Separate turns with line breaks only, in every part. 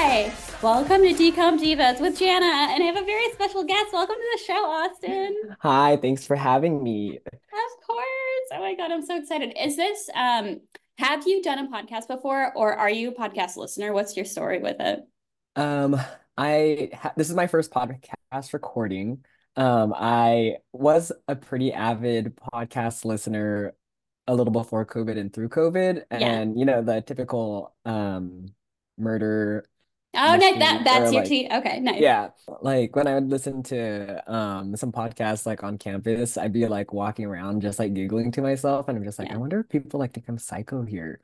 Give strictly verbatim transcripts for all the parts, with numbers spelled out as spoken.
Hi, welcome to Decom Divas with Jana, and I have a very special guest. Welcome to the show, Austin.
Hi, thanks for having me.
Of course. Oh my God, I'm so excited. Is this, um, have you done a podcast before, or are you a podcast listener? What's your story with it?
Um, I ha this is my first podcast recording. Um, I was a pretty avid podcast listener a little before COVID and through COVID,
Yeah.
and you know the typical um murder
Oh, nice. That
mysteries or
that's your
like
tea. Okay, nice.
yeah, like when I would listen to um some podcasts like on campus, I'd be like walking around just like giggling to myself, and I'm just like, I
Yeah.
wonder if people like think I'm psycho here.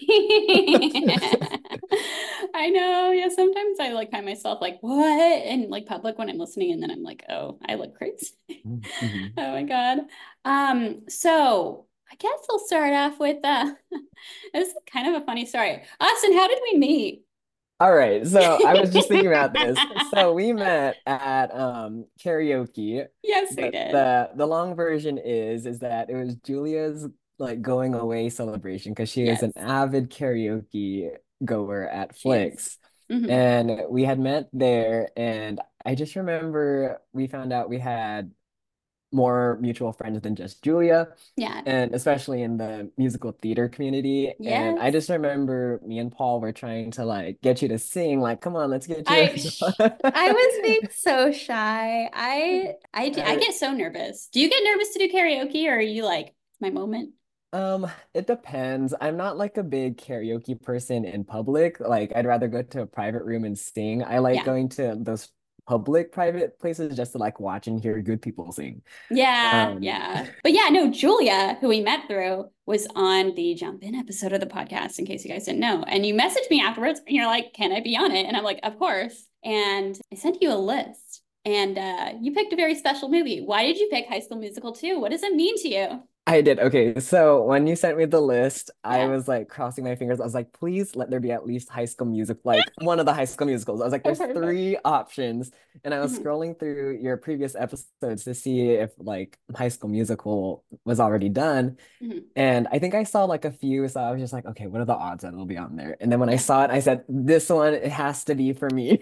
I know. Yeah, sometimes I like find myself like, what? In like public when I'm listening, and then I'm like, oh, I look crazy.
Mhm.
Oh my God. Um, so I guess we'll start off with uh this is kind of a funny story. Austin, how did we meet?
All right, so I was just thinking about this. So we met at um karaoke,
Yes, we
but
did.
the the long version is is that it was Julia's like going away celebration because she is an
Yes,
avid karaoke goer at
she is.
Flicks.
Hmm.
And we had met there, and I just remember we found out we had more mutual friends than just Julia,
Yeah.
and especially in the musical theater community. And I
Yes.
just remember me and Paul were trying to like get you to sing, like, come on, let's get you.
I I was being so shy. I I do- I
I,
get so nervous. Do you get nervous to do karaoke, or are you like, it's my moment?
um, it depends. I'm not like a big karaoke person in public. Like, I'd rather go to a private room and sing. I like
Yeah.
going to those public private places just to like watch and hear good people sing.
Yeah,
Um,
yeah. But yeah, no, Julia, who we met through, was on the Jump In episode of the podcast, in case you guys didn't know. And you messaged me afterwards and you're like, can I be on it? And I'm like, of course. And I sent you a list. And uh, you picked a very special movie. Why did you pick High School Musical two? What does it mean to you?
I did. Okay. So when you sent me the list, I
Yeah,
was like crossing my fingers. I was like, please let there be at least High School Music, like one of the High School Musicals. I was like,
oh,
there's
perfect.
three options. And I was
Mhm.
scrolling through your previous episodes to see if like High School Musical was already done.
Mhm.
And I think I saw like a few. So I was just like, okay, what are the odds that it'll be on there? And then when I
Yeah.
saw it, I said, this one, it has to be for me.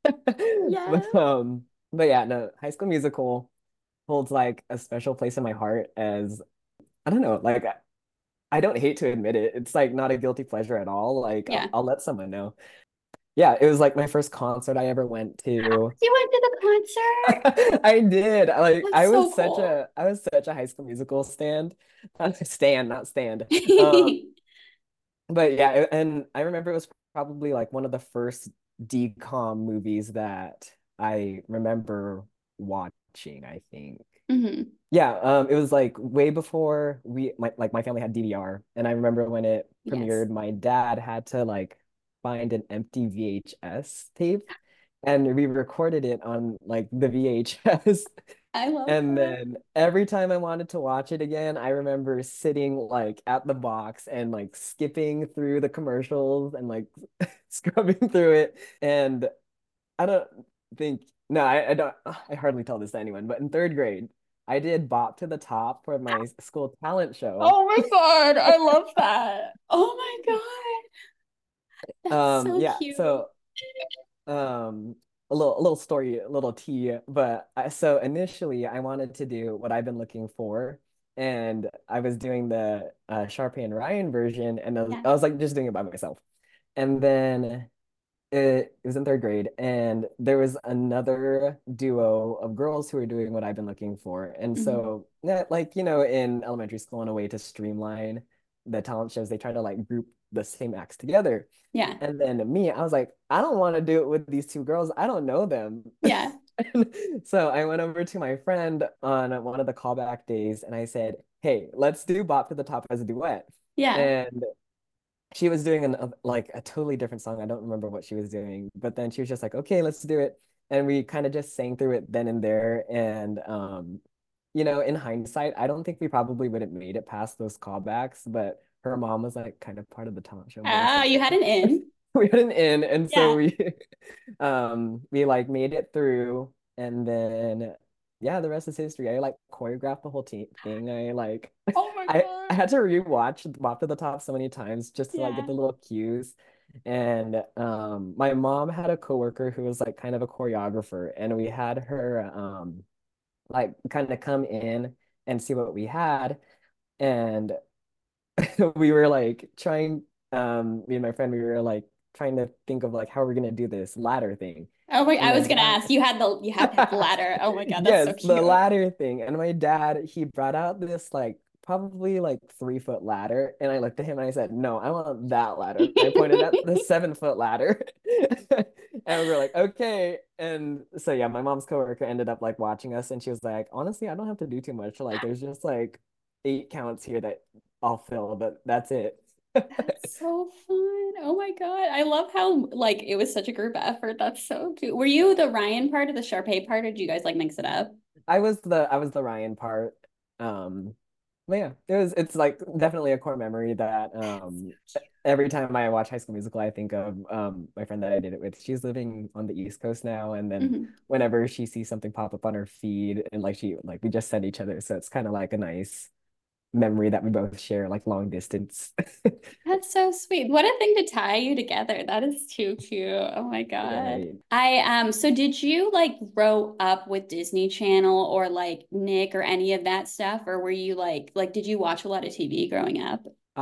Yeah.
But um, but yeah, no, High School Musical holds like a special place in my heart as I don't know, like I don't hate to admit it. It's like not a guilty pleasure at all. Like I'll,
Yeah.
I'll let someone know. Yeah, it was like my first concert I ever went to.
You went to the concert?
I did. Like
That's
I
so
was such
cool.
a I was such a High School Musical stand. Uh, stand, not stand. Um, but yeah, and I remember it was probably like one of the first D COM movies that I remember watching, I think.
Hmm.
Yeah, um, it was like way before we my like my family had D V R, and I remember when it
Yes.
premiered, my dad had to like find an empty V H S tape, and we recorded it on like the V H S.
I love
And
that.
then every time I wanted to watch it again, I remember sitting like at the box and like skipping through the commercials and like scrubbing through it. And I don't think no, I, I don't I hardly tell this to anyone, but in third grade, I did Bop to the Top for my school talent show.
Oh my God, I love that. Oh my God, that's
Um,
so
yeah,
cute.
so um a little a little story, a little tea, but I, so initially I wanted to do what I've been looking for, and I was doing the uh, Sharpay and Ryan version, and I was,
Yeah.
I was like just doing it by myself. And then it, it was in third grade, and there was another duo of girls who were doing what I've been looking for. And
Hmm.
so, yeah, like, you know, in elementary school, in a way to streamline the talent shows, they try to like group the same acts together.
Yeah.
And then me, I was like, I don't want to do it with these two girls. I don't know them.
Yeah.
And so I went over to my friend on one of the callback days and I said, hey, let's do Bop to the Top as a duet.
Yeah.
And she was doing an a, like a totally different song. I don't remember what she was doing, but then she was just like, "Okay, let's do it." And we kind of just sang through it then and there. And um, you know, in hindsight, I don't think we probably would have made it past those callbacks, but her mom was like kind of part of the talent show board,
Ah,
so
you had an in.
we had an in, and so
Yeah.
we um we like made it through, and then yeah, the rest is history. I like choreographed the whole team thing. I like
Oh my
I I
God.
had to rewatch Bop to the Top so many times just to like get
Yeah.
the little cues. And um, my mom had a coworker who was like kind of a choreographer, and we had her um, like kind of come in and see what we had. And we were like trying, um, me and my friend, we were like trying to think of like how we're gonna do this ladder thing.
Oh my,
And
I
my
was gonna
dad,
ask. You had the you have to have the ladder. Oh my God, that's so
yes, the
cute.
ladder thing. And my dad, he brought out this like probably like three foot ladder. And I looked at him and I said, no, I want that ladder. And I pointed at the seven foot ladder. And we were like, okay. And so yeah, my mom's coworker ended up like watching us and she was like, honestly, I don't have to do too much. Like there's just like eight counts here that I'll fill, but that's it.
That's so fun. Oh my God. I love how like it was such a group effort. That's so cute. Were you the Ryan part or the Sharpay part, or did you guys like mix it up?
I was the I was the Ryan part. Um, but yeah, it was it's like definitely a core memory that um every time I watch High School Musical, I think of um my friend that I did it with. She's living on the East Coast now, and then
Mhm.
whenever she sees something pop up on her feed, and like she like we just send each other, so it's kind of like a nice memory that we both share, like long distance.
That's so sweet. What a thing to tie you together. That is too cute. Oh my God.
Right.
I um so did you like grow up with Disney Channel or like Nick or any of that stuff, or were you like like did you watch a lot of T V growing up?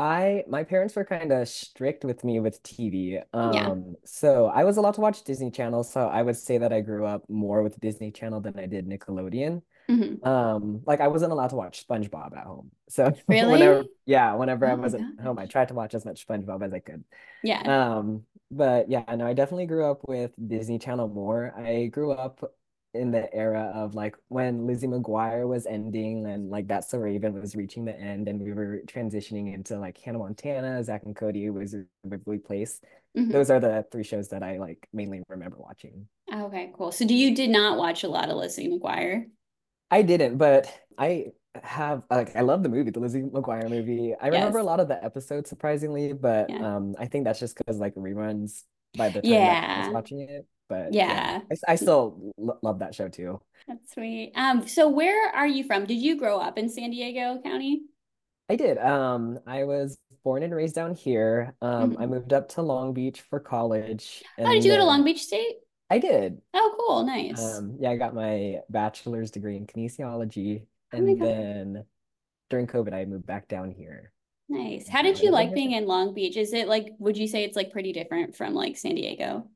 I my parents were kind of strict with me with T V.
Yeah.
Um, so I was allowed to watch Disney Channel, so I would say that I grew up more with Disney Channel than I did Nickelodeon.
Hmm.
Um, like I wasn't allowed to watch SpongeBob at home. So whenever,
Really?
yeah, whenever I
Oh my
wasn't home, I
gosh.
tried to watch as much SpongeBob as I could.
Yeah.
Um, but yeah, no, I definitely grew up with Disney Channel more. I grew up in the era of like when Lizzie McGuire was ending and like That's So Raven was reaching the end and we were transitioning into like Hannah Montana, Zack and Cody, Wizard of Waverly Place.
Hmm.
Those are the three shows that I like mainly remember watching.
Okay, cool. So do you did not watch a lot of Lizzie McGuire?
I didn't, but I have like I love the movie, the Lizzie McGuire movie. I remember a
Yes.
lot of the episodes surprisingly, but
Yeah.
um I think that's just because like reruns by the time that I was
Yeah.
watching it. But yeah,
Yeah.
I, I still lo- love that show too.
That's sweet. Um, so where are you from? Did you grow up in San Diego County?
I did. Um, I was born and raised down here. Um, I
Hmm.
moved up to Long Beach for college,
Oh, did
and
you go to Long
then
Beach State?
I did.
Oh, cool. Nice.
Um, yeah, I got my bachelor's degree in kinesiology,
Oh my
and
God.
then during COVID, I moved back down here.
Nice. How
So
did
I've
you
been
like
here
being
since.
in Long Beach? Is it like, would you say it's like pretty different from like San Diego?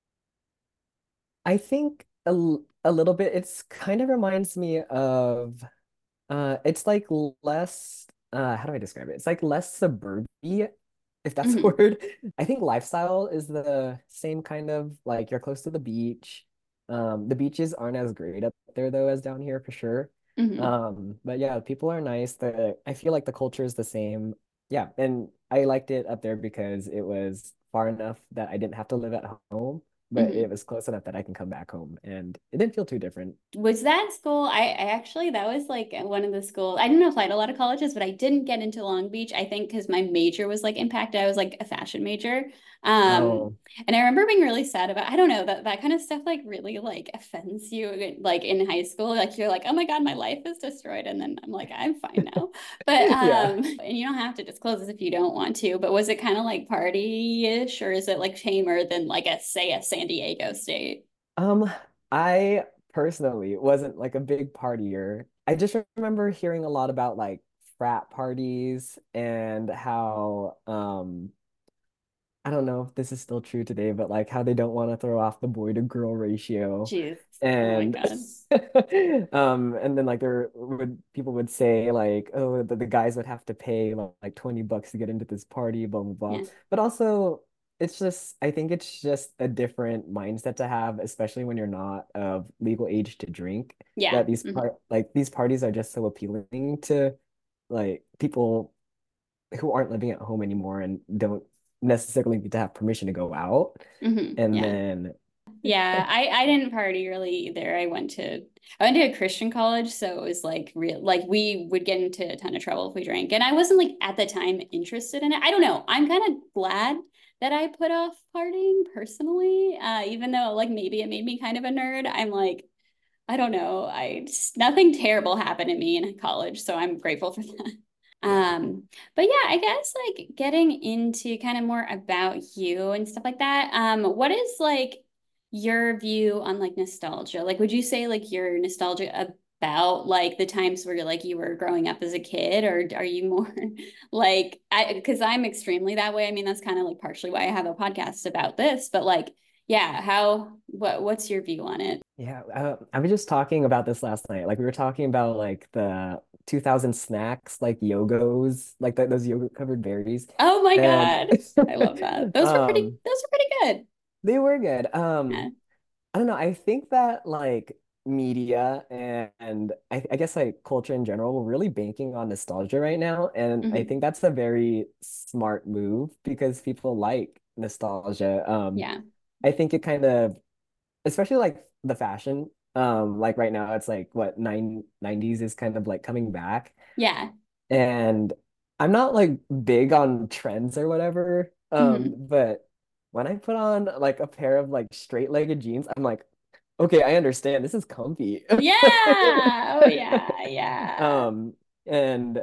I think a, l- a little bit. It's kind of reminds me of uh it's like less uh how do I describe it? It's like less suburbia, if that's a
Hmm.
word. I think lifestyle is the same kind of like you're close to the beach. Um the beaches aren't as great up there though as down here for sure.
Hmm.
Um but yeah, people are nice. The I feel like the culture is the same. Yeah, and I liked it up there because it was far enough that I didn't have to live at home but it
Hmm.
was close enough that I can come back home and it didn't feel too different.
Was that school? I, I actually, that was like one of the schools. I didn't apply to a lot of colleges, but I didn't get into Long Beach. I think because my major was like impacted. I was like a fashion major. Um,
Oh,
and I remember being really sad about, I don't know, that that kind of stuff like really like offends you like in high school. Like you're like, oh my God, my life is destroyed. And then I'm like, I'm fine now. But
yeah.
um, and you don't have to disclose this if you don't want to, but was it kind of like party-ish or is it like tamer than like a say a San Diego state?
Um, I personally wasn't like a big partier. I just remember hearing a lot about like frat parties and how um I don't know if this is still true today, but like how they don't want to throw off the boy to girl ratio.
Jeez. Oh my
And
God.
um and then like there would people would say like, oh, the, the guys would have to pay like, like twenty bucks to get into this party, blah blah blah.
Yeah.
But also it's just I think it's just a different mindset to have, especially when you're not of legal age to drink,
Yeah.
that these
Mhm.
part like these parties are just so appealing to like people who aren't living at home anymore and don't necessarily need to have permission to go out.
Mhm.
And
Yeah.
then,
Yeah. I I didn't party really either. I went to I went to a Christian college, so it was like real like we would get into a ton of trouble if we drank. And I wasn't like at the time interested in it. I don't know. I'm kind of glad that I put off partying personally. Uh, even though like maybe it made me kind of a nerd. I'm like, I don't know. I just nothing terrible happened to me in college, so I'm grateful for that. Um, but yeah, I guess like getting into kind of more about you and stuff like that. Um, what is like your view on like nostalgia? Like, would you say like you're nostalgic about like the times where like you were growing up as a kid, or are you more like I because I'm extremely that way. I mean, that's kind of like partially why I have a podcast about this, but like, yeah, how what what's your view on it?
Yeah, uh, I was just talking about this last night. Like we were talking about like the two thousand snacks, like Yogos, like th those yogurt covered berries,
Oh my
and
God. I love that. Those were pretty,
um,
those were pretty good.
they were good. Um,
Yeah.
I don't know. I think that like media and, and I, I guess like culture in general, we're really banking on nostalgia right now, and I
Mhm.
think that's a very smart move because people like nostalgia. Um,
Yeah.
I think it kind of especially like the fashion. Um, like right now, it's like what nine nineties is kind of like coming back,
Yeah.
and I'm not like big on trends or whatever. Um,
Mhm.
but when I put on like a pair of like straight-legged jeans, I'm like, okay, I understand. This is comfy.
Yeah. Oh yeah. Yeah.
Um, and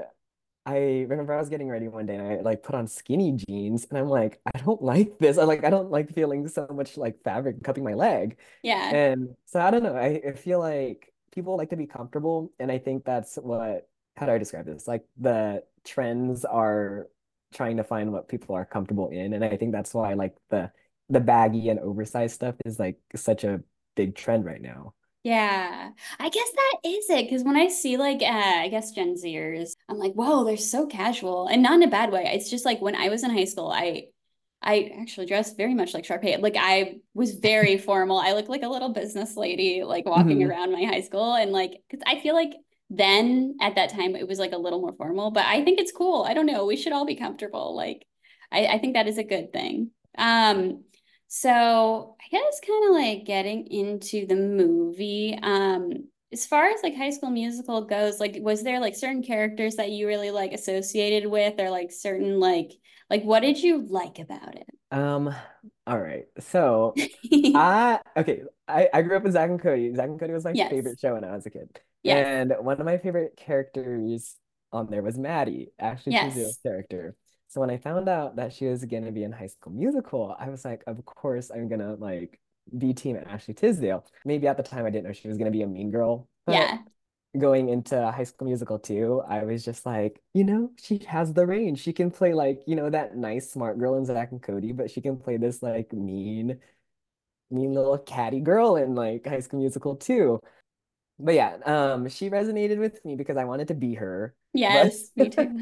I remember I was getting ready one day and I like put on skinny jeans and I'm like, I don't like this. I like I don't like feeling so much like fabric cupping my leg.
Yeah.
And so I don't know. I, I feel like people like to be comfortable, and I think that's what how do I describe this? Like the trends are trying to find what people are comfortable in. And I think that's why like the the baggy and oversized stuff is like such a big trend right now.
Yeah. I guess that is it. Because when I see like uh, I guess Gen Zers, I'm like, whoa, they're so casual. And not in a bad way. It's just like when I was in high school, I I actually dressed very much like Sharpay. Like I was very formal. I looked like a little business lady, like walking
Hmm.
around my high school. And like, because I feel like then at that time it was like a little more formal, but I think it's cool. I don't know. We should all be comfortable. Like, I, I think that is a good thing. Um, so I guess kind of like getting into the movie. Um, as far as like High School Musical goes, like was there like certain characters that you really like associated with, or like certain like like what did you like about
Um, all right. So
it?
I okay, I, I grew up with Zack and Cody. Zack and Cody was my
Yes.
favorite show when I was a kid.
Yes.
And one of my favorite characters on there was Maddie, Ashley
Yes.
Tisdale's character. So when I found out that she was gonna be in High School Musical, I was like, of course I'm gonna like be team Ashley Tisdale. Maybe at the time I didn't know she was gonna be a mean girl, but
Yeah.
going into High School Musical two, I was just like, you know, she has the range. She can play like, you know, that nice smart girl in Zack and Cody, but she can play this like mean mean little catty girl in like High School Musical too. But yeah, um, she resonated with me because I wanted to be her. But
Yes, me too.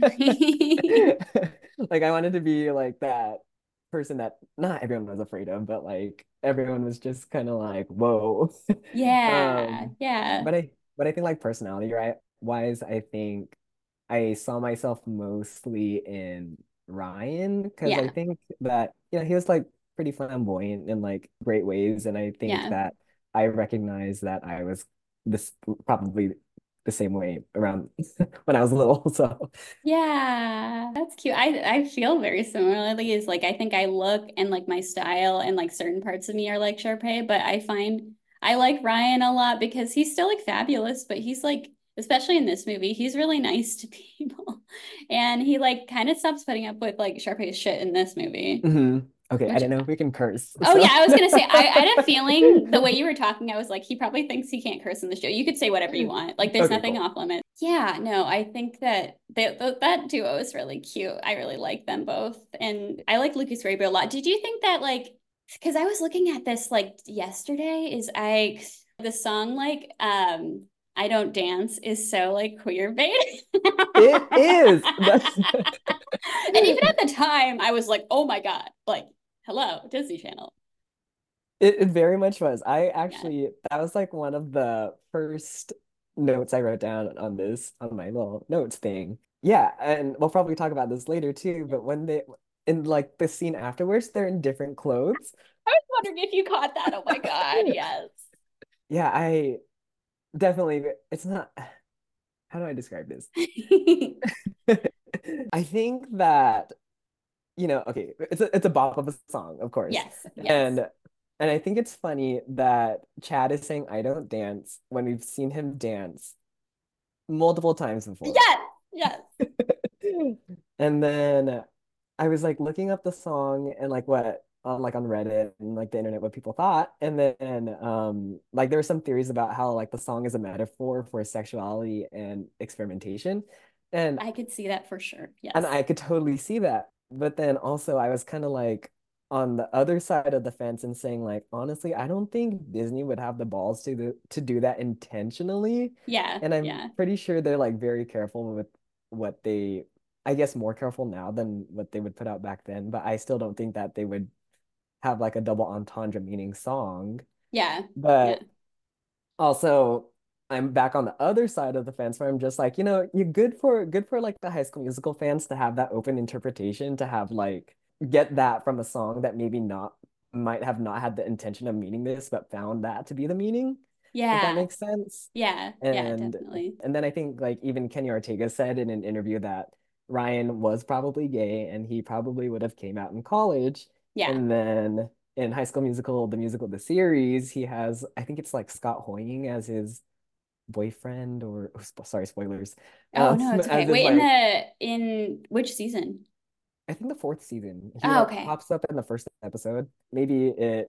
like I wanted to be like that person that not everyone was afraid of, but like everyone was just kind of like, whoa.
Yeah.
Um,
Yeah.
but I but I think like personality, right? Wise, I think I saw myself mostly in Ryan because I
Yeah.
think that you know he was like pretty flamboyant in like great ways, and I think
Yeah.
that I recognize that I was this probably the same way around when I was little. So
Yeah, that's cute. I I feel very similarly. Is like I think I look and like my style and like certain parts of me are like Sharpay, but I find I like Ryan a lot because he's still like fabulous, but he's like, especially in this movie, he's really nice to people. And he like kind of stops putting up with like Sharpay's shit in this movie,
mhm. Okay, I
which
didn't know if we can curse.
oh yeah,
So
I was gonna say I, I had a feeling the way you were talking, I was like, he probably thinks he can't curse in the show. You could say whatever you want. Like there's
okay,
nothing
cool.
off limits. Yeah, no, I think that they, th that duo is really cute. I really like them both. And I like Lucas Rabia a lot. Did you think that like because I was looking at this like yesterday, is I the song like um I Don't Dance is so like queer bait.
It is. That's
And even at the time, I was like, oh my God, like, hello, Disney Channel.
It, it very much was. I
Yeah.
actually, that was like one of the first notes I wrote down on this, on my little notes thing. Yeah, and we'll probably talk about this later too, but when they, in like the scene afterwards, they're in different clothes.
I was wondering if you caught that. Oh my God, yes.
Yeah, I definitely, it's not, how do I describe this? I think that, you know, okay, it's a, it's a bop of a song, of course.
Yes, yes.
And and I think it's funny that Chad is saying I don't dance when we've seen him dance multiple times before.
Yes, yes.
And then I was like looking up the song and like what on like on Reddit and like the internet what people thought. And then um like there were some theories about how like the song is a metaphor for sexuality and experimentation. And
I could see that for sure.
and
Yes.
I could totally see that. But then also I was kind of like on the other side of the fence and saying like honestly, I don't think Disney would have the balls to do, to do that intentionally.
Yeah.
And I'm
Yeah.
pretty sure they're like very careful with what they, I guess more careful now than what they would put out back then, but I still don't think that they would have like a double entendre meaning song.
Yeah. Yeah.
But also, I'm back on the other side of the fence where I'm just like, you know, you're good for good for like the High School Musical fans to have that open interpretation, to have like get that from a song that maybe not might have not had the intention of meaning this, but found that to be the meaning, if that
Yeah.
makes sense.
Yeah. Yeah,
And
definitely.
and then I think like even Kenny Ortega said in an interview that Ryan was probably gay and he probably would have came out in college.
Yeah.
And then in High School Musical, the musical, the series, he has, I think it's like Scott Hoying as his boyfriend or oh, sp- sorry, spoilers.
Oh
Um,
no, it's okay.
as his
Wait, in
like,
the in which season?
I think the fourth season, he
Oh,
like
okay.
pops up in the first episode. Maybe it,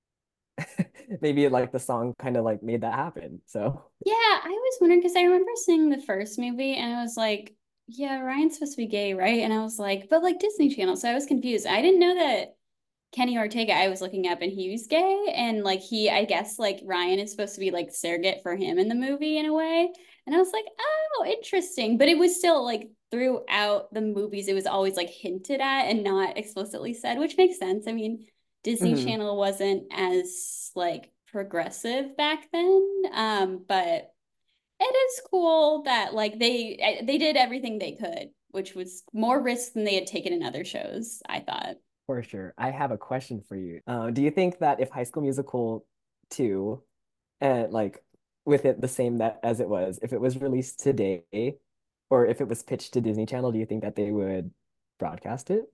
maybe like the song kind of like made that happen. So
Yeah, I was wondering because I remember seeing the first movie and I was like, yeah, Ryan's supposed to be gay, right? And I was like, but like Disney Channel. So I was confused. I didn't know that Kenny Ortega, I was looking up and he was gay. And like he, I guess like Ryan is supposed to be like surrogate for him in the movie in a way. And I was like, oh, interesting. But it was still like throughout the movies, it was always like hinted at and not explicitly said, which makes sense. I mean, Disney
mhm,
Channel wasn't as like progressive back then. Um, but it is cool that like they they did everything they could, which was more risk than they had taken in other shows, I thought.
for sure. I have a question for you. Uh, do you think that if High School Musical two and like with it the same that as it was, if it was released today or if it was pitched to Disney Channel, do you think that they would broadcast it?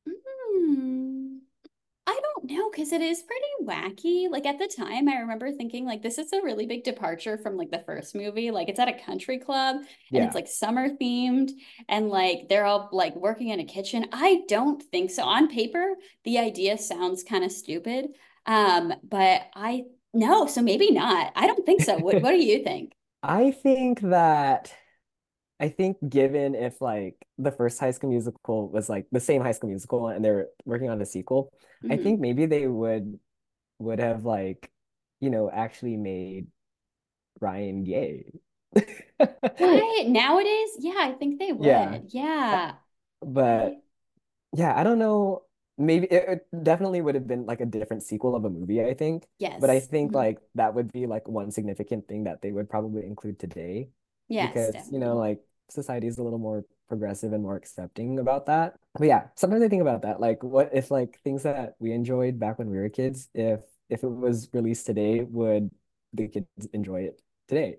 Hmm. I don't know because it is pretty wacky. Like at the time, I remember thinking like this is a really big departure from like the first movie. Like it's at a country club and it's
Yeah,
like summer themed and like they're all like working in a kitchen. I don't think so. On paper, the idea sounds kind of stupid. Um, but I no, so maybe not. I don't think so. What what do you think?
I think that I think given if like the first High School Musical was like the same High School Musical and they're working on a sequel, I think
Mhm.
maybe they would would have like, you know, actually made Ryan gay.
I nowadays, yeah, I think they
Yeah.
would. Yeah. I
But yeah, I don't know. Maybe it, it definitely would have been like a different sequel of a movie, I think. But I
yes.
think
Mhm.
like that would be like one significant thing that they would probably include today
Yes,
because, you know,
definitely.
like society is a little more progressive and more accepting about that. But yeah, sometimes I think about that. Like what if like things that we enjoyed back when we were kids, if if it was released today, would the kids enjoy it today?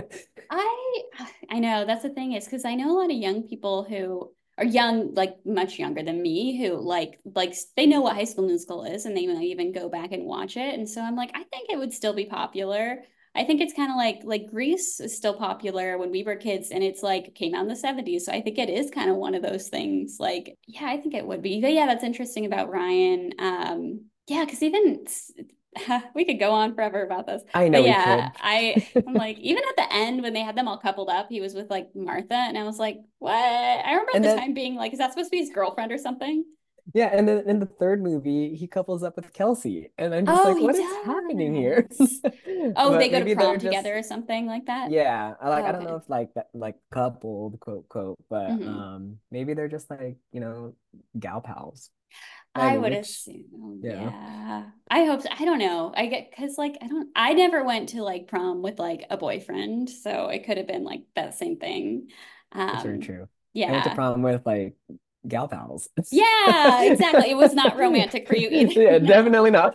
I I know that's the thing is because I know a lot of young people who are young, like much younger than me, who like like they know what High School Musical is, and they might even go back and watch it. And so I'm like, I think it would still be popular. I think it's kind of like like Grease is still popular when we were kids, and it's like came out in the seventies. So I think it is kind of one of those things. Like, yeah, I think it would be. But yeah, that's interesting about Ryan. Um, yeah, because even we could go on forever about this.
I
But
know we
yeah,
could.
I I'm like even at the end when they had them all coupled up, he was with like Martha, and I was like, what? I remember at
And
the
then
time being like, is that supposed to be his girlfriend or something?
yeah, and then in the third movie, he couples up with Kelsey, and I'm just
Oh,
like,
he
what is happening here?
does. Oh, they
But
go to
maybe they're
prom
just
together or something like that.
yeah, I like
Oh,
I don't know
okay.
if like that like coupled quote quote, but
Hmm.
um maybe they're just like, you know, gal pals. I
I
mean,
would
which
assume,
yeah,
yeah. I hope so. I don't know. I get because like I don't I never went to like prom with like a boyfriend, so it could have been like that same thing.
it's very
Um,
true. I went to
yeah.
prom with like gal pals.
Yeah, exactly. It was not romantic for you either.
Yeah,
No.
definitely not.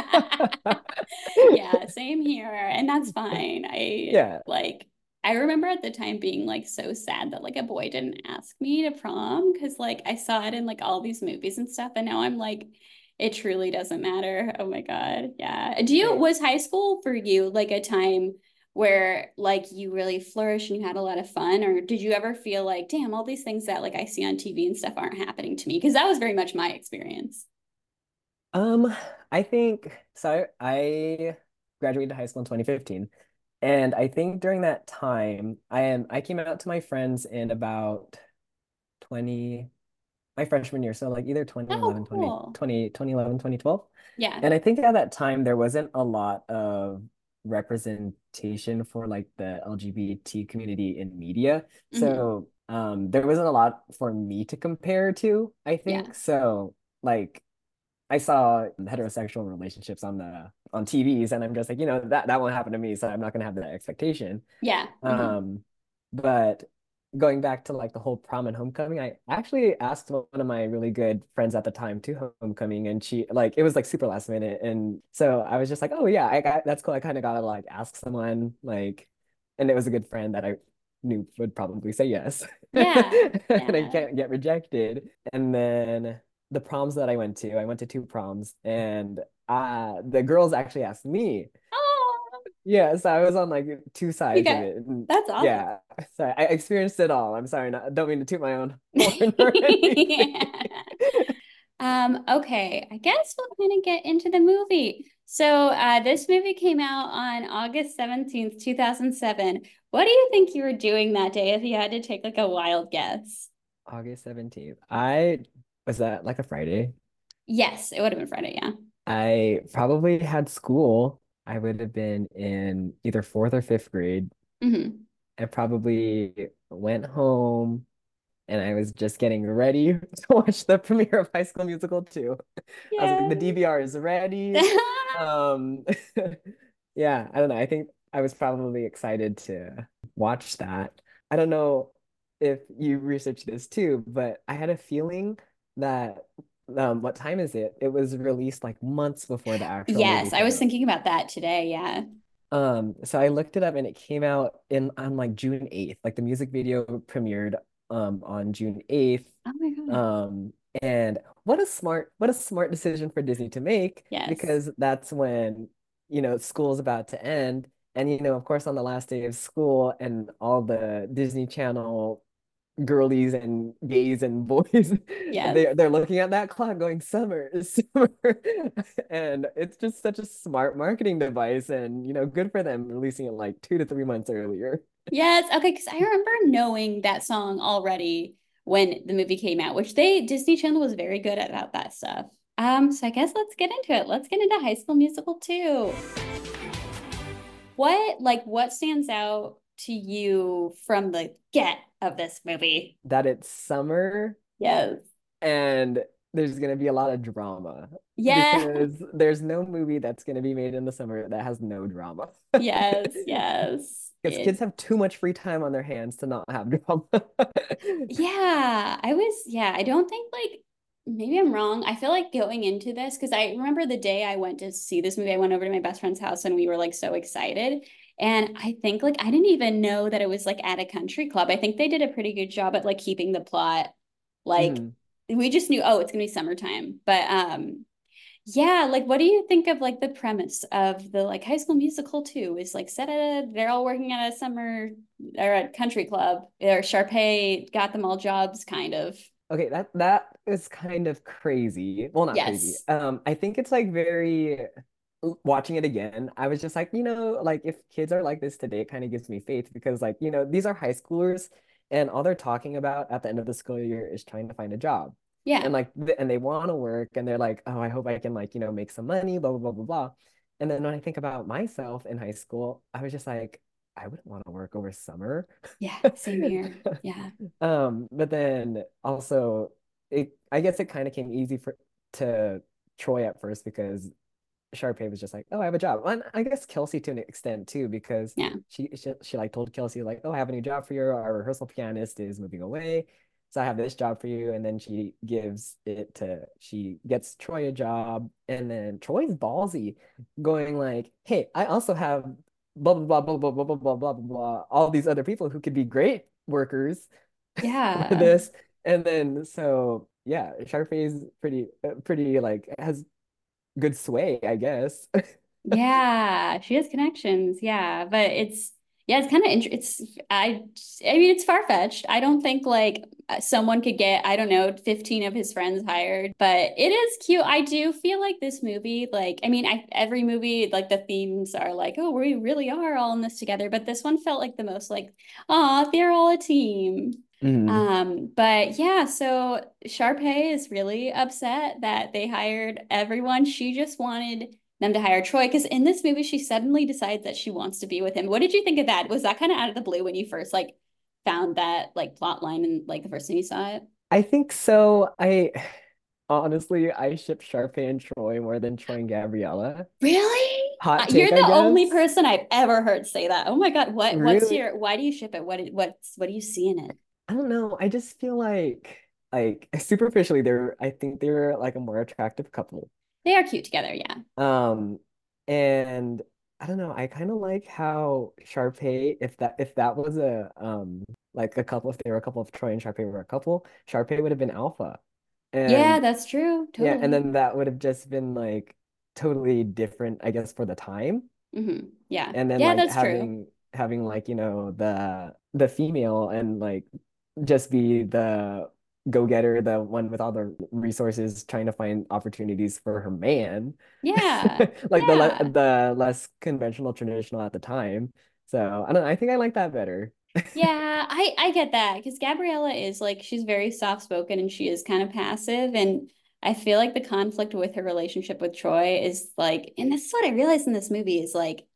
Yeah, same here. And that's fine. I
Yeah,
like I remember at the time being like so sad that like a boy didn't ask me to prom because like I saw it in like all these movies and stuff and now I'm like it truly doesn't matter. Oh my God. Yeah. Do you
same.
was high school for you like a time where like you really flourished and you had a lot of fun? Or did you ever feel like, damn, all these things that like I see on T V and stuff aren't happening to me? Because that was very much my experience.
Um, I think so. I graduated high school in twenty fifteen, and I think during that time, I am I came out to my friends in about twenty my freshman year, so like either twenty
Oh,
eleven, twenty
cool.
twenty twenty eleven, twenty twelve.
Yeah.
And I think at that time there wasn't a lot of representation for like the L G B T community in media.
Hmm.
So um there wasn't a lot for me to compare to, I
Yeah.
think. So like I saw heterosexual relationships on the on T Vs, and I'm just like, you know, that that won't happen to me, so I'm not gonna have that expectation.
Yeah. Hmm.
Um, but going back to like the whole prom and homecoming, I actually asked one of my really good friends at the time to homecoming, and she like it was like super last minute, and so I was just like, oh yeah, I got that's cool. I kind of gotta like ask someone like, and it was a good friend that I knew would probably say yes,
Yeah.
and I
Yeah.
can't get rejected. And then the proms that I went to, I went to two proms, and uh the girls actually asked me.
Oh,
Yeah, so I was on like two
you
sides of
got
it. And
that's awesome.
yeah, so I experienced it all. I'm sorry, not, don't mean to toot my own horn or anything.
Yeah. Um, okay, I guess we'll kind of get into the movie. So, uh, this movie came out on August seventeenth, two thousand seven. What do you think you were doing that day if you had to take like a wild guess?
August seventeenth. I was that like a Friday?
Yes, it would have been Friday, yeah.
I probably had school. I would have been in either fourth or fifth grade.
Hmm.
I probably went home and I was just getting ready to watch the premiere of High School Musical two. I was like,
Yeah.
the D V R is ready. Um, yeah, I don't know. I think I was probably excited to watch that. I don't know if you researched this too, but I had a feeling that um, what time is it? It was released like months before the actual movie
Yes, I
came
was
out.
thinking about that today, yeah.
Um, so I looked it up and it came out in on like June eighth. Like the music video premiered um on June eighth.
Oh my God.
Um, and what a smart what a smart decision for Disney to make,
Yes.
because that's when, you know, school's about to end. And you know, of course, on the last day of school and all the Disney Channel girlies and gays and boys,
Yes.
they're they're looking at that clock going summer, summer. And it's just such a smart marketing device, and you know, good for them releasing it like two to three months earlier.
Yes. Okay, because I remember knowing that song already when the movie came out, which they Disney Channel was very good about that stuff. Um, so I guess let's get into it. Let's get into High School Musical two. What like what stands out to you from the get of this movie?
That it's summer
Yes.
and there's gonna be a lot of drama,
Yeah.
because there's no movie that's gonna be made in the summer that has no drama.
Yes. Yes.
Because kids
It
have too much free time on their hands to not have drama.
Yeah, I was, yeah, I don't think like maybe I'm wrong. I feel like going into this because I remember the day I went to see this movie, I went over to my best friend's house and we were like so excited. And I think like I didn't even know that it was like at a country club. I think they did a pretty good job at like keeping the plot like
Mhm.
we just knew, oh, it's gonna be summertime. But um yeah, like what do you think of like the premise of the like High School Musical two is like set at a they're all working at a summer or a country club or Sharpay got them all jobs kind of.
Okay, that that is kind of crazy. Well, not crazy.
Yes.
Um, I think it's like very watching it again. I was just like, you know, like if kids are like this today, it kind of gives me faith, because like, you know, these are high schoolers and all they're talking about at the end of the school year is trying to find a job.
Yeah.
And like th and they want to work and they're like, oh, I hope I can like, you know, make some money, blah blah blah blah blah. And then when I think about myself in high school, I was just like, I wouldn't want to work over summer.
Yeah, same here. Yeah.
Um, but then also it I guess it kind of came easy for to Troy at first, because Sharpay was just like, "Oh, I have a job." And I guess Kelsey to an extent too, because
Yeah.
she she, she like told Kelsey like, "Oh, I have a new job for you. Our rehearsal pianist is moving away, so I have this job for you." And then she gives it to she gets Troy a job, and then Troy's ballsy, going like, "Hey, I also have blah blah blah blah blah blah blah blah blah blah all these other people who could be great workers for
Yeah.
this." And then so yeah, Sharpay's pretty uh, pretty like has good sway, I guess.
Yeah, she has connections. Yeah, but it's yeah, it's kind of int- it's I I mean it's far-fetched. I don't think like uh, someone could get, I don't know, fifteen of his friends hired, but it is cute. I do feel like this movie, like I mean, I every movie like the themes are like, oh, we really are all in this together, but this one felt like the most like, oh, they're all a team.
Mhm.
Um, but yeah, so Sharpay is really upset that they hired everyone. She just wanted them to hire Troy because in this movie she suddenly decides that she wants to be with him. What did you think of that? Was that kind of out of the blue when you first like found that like plot line and like the first time you saw it?
I think so. I honestly, I ship Sharpay and Troy more than Troy and Gabriella.
Really? Uh,
Hot
you're
take, I
the only
guess.
person I've ever heard say that. Oh my God, what what's
Really?
your why do you ship it? What what's what do you see in it?
I don't know. I just feel like like superficially they're I think they're like a more attractive couple.
They are cute together, yeah.
Um and I don't know, I kind of like how Sharpay, if that if that was a um like a couple, if they were a couple, if Troy and Sharpay were a couple, Sharpay would have been alpha.
Yeah,
And
that's true.
yeah, and
Totally.
then that would have just been like totally different, I guess, for the time.
Hmm. Yeah.
And then
Yeah,
like
that's true.
having having like, you know, the the female and like just be the go-getter, the one with all the resources trying to find opportunities for her man.
Yeah.
Like the le
Yeah.
the less conventional traditional at the time. So I don't know, I think I like that better.
Yeah, I I get that because Gabriella is like she's very soft-spoken and she is kind of passive and I feel like the conflict with her relationship with Troy is like, and this is what I realized in this movie is like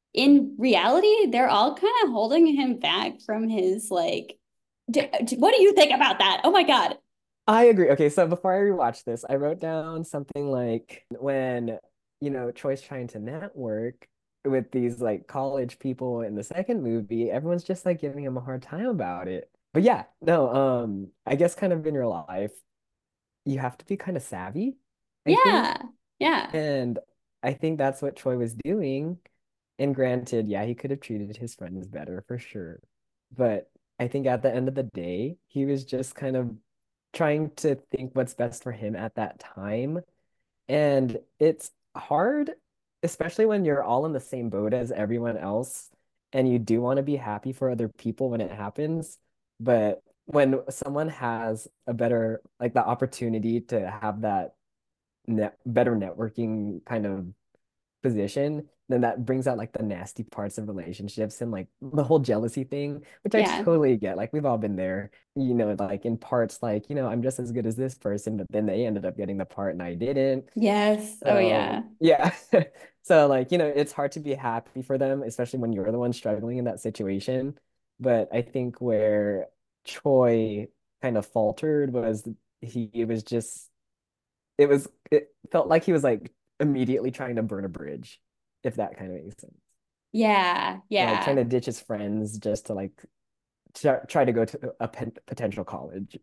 in reality they're all kind of holding him back from his like d d- what do you think about that? Oh my God.
I agree. Okay, so before I rewatch this, I wrote down something like when, you know, Troy's trying to network with these like college people in the second movie, everyone's just like giving him a hard time about it. But yeah, no, um, I guess kind of in your life, you have to be kind of savvy, I think.
Yeah. Yeah.
And I think that's what Troy was doing. And granted, yeah, he could have treated his friends better for sure. But I think at the end of the day, he was just kind of trying to think what's best for him at that time. And it's hard, especially when you're all in the same boat as everyone else and you do want to be happy for other people when it happens. But when someone has a better, like the opportunity to have that net better networking kind of position, then that brings out like the nasty parts of relationships and like the whole jealousy thing, which I
Yeah.
totally get. Like we've all been there, you know, like in parts like, you know, I'm just as good as this person, but then they ended up getting the part and I didn't.
Yes. Oh
So
yeah.
yeah. So like, you know, it's hard to be happy for them, especially when you're the one struggling in that situation. But I think where Troy kind of faltered was he it was just it was it felt like he was like immediately trying to burn a bridge, if that kind of makes sense.
Yeah.
Like trying
Yeah.
to ditch his friends just to like try, try to go to a pen, potential college.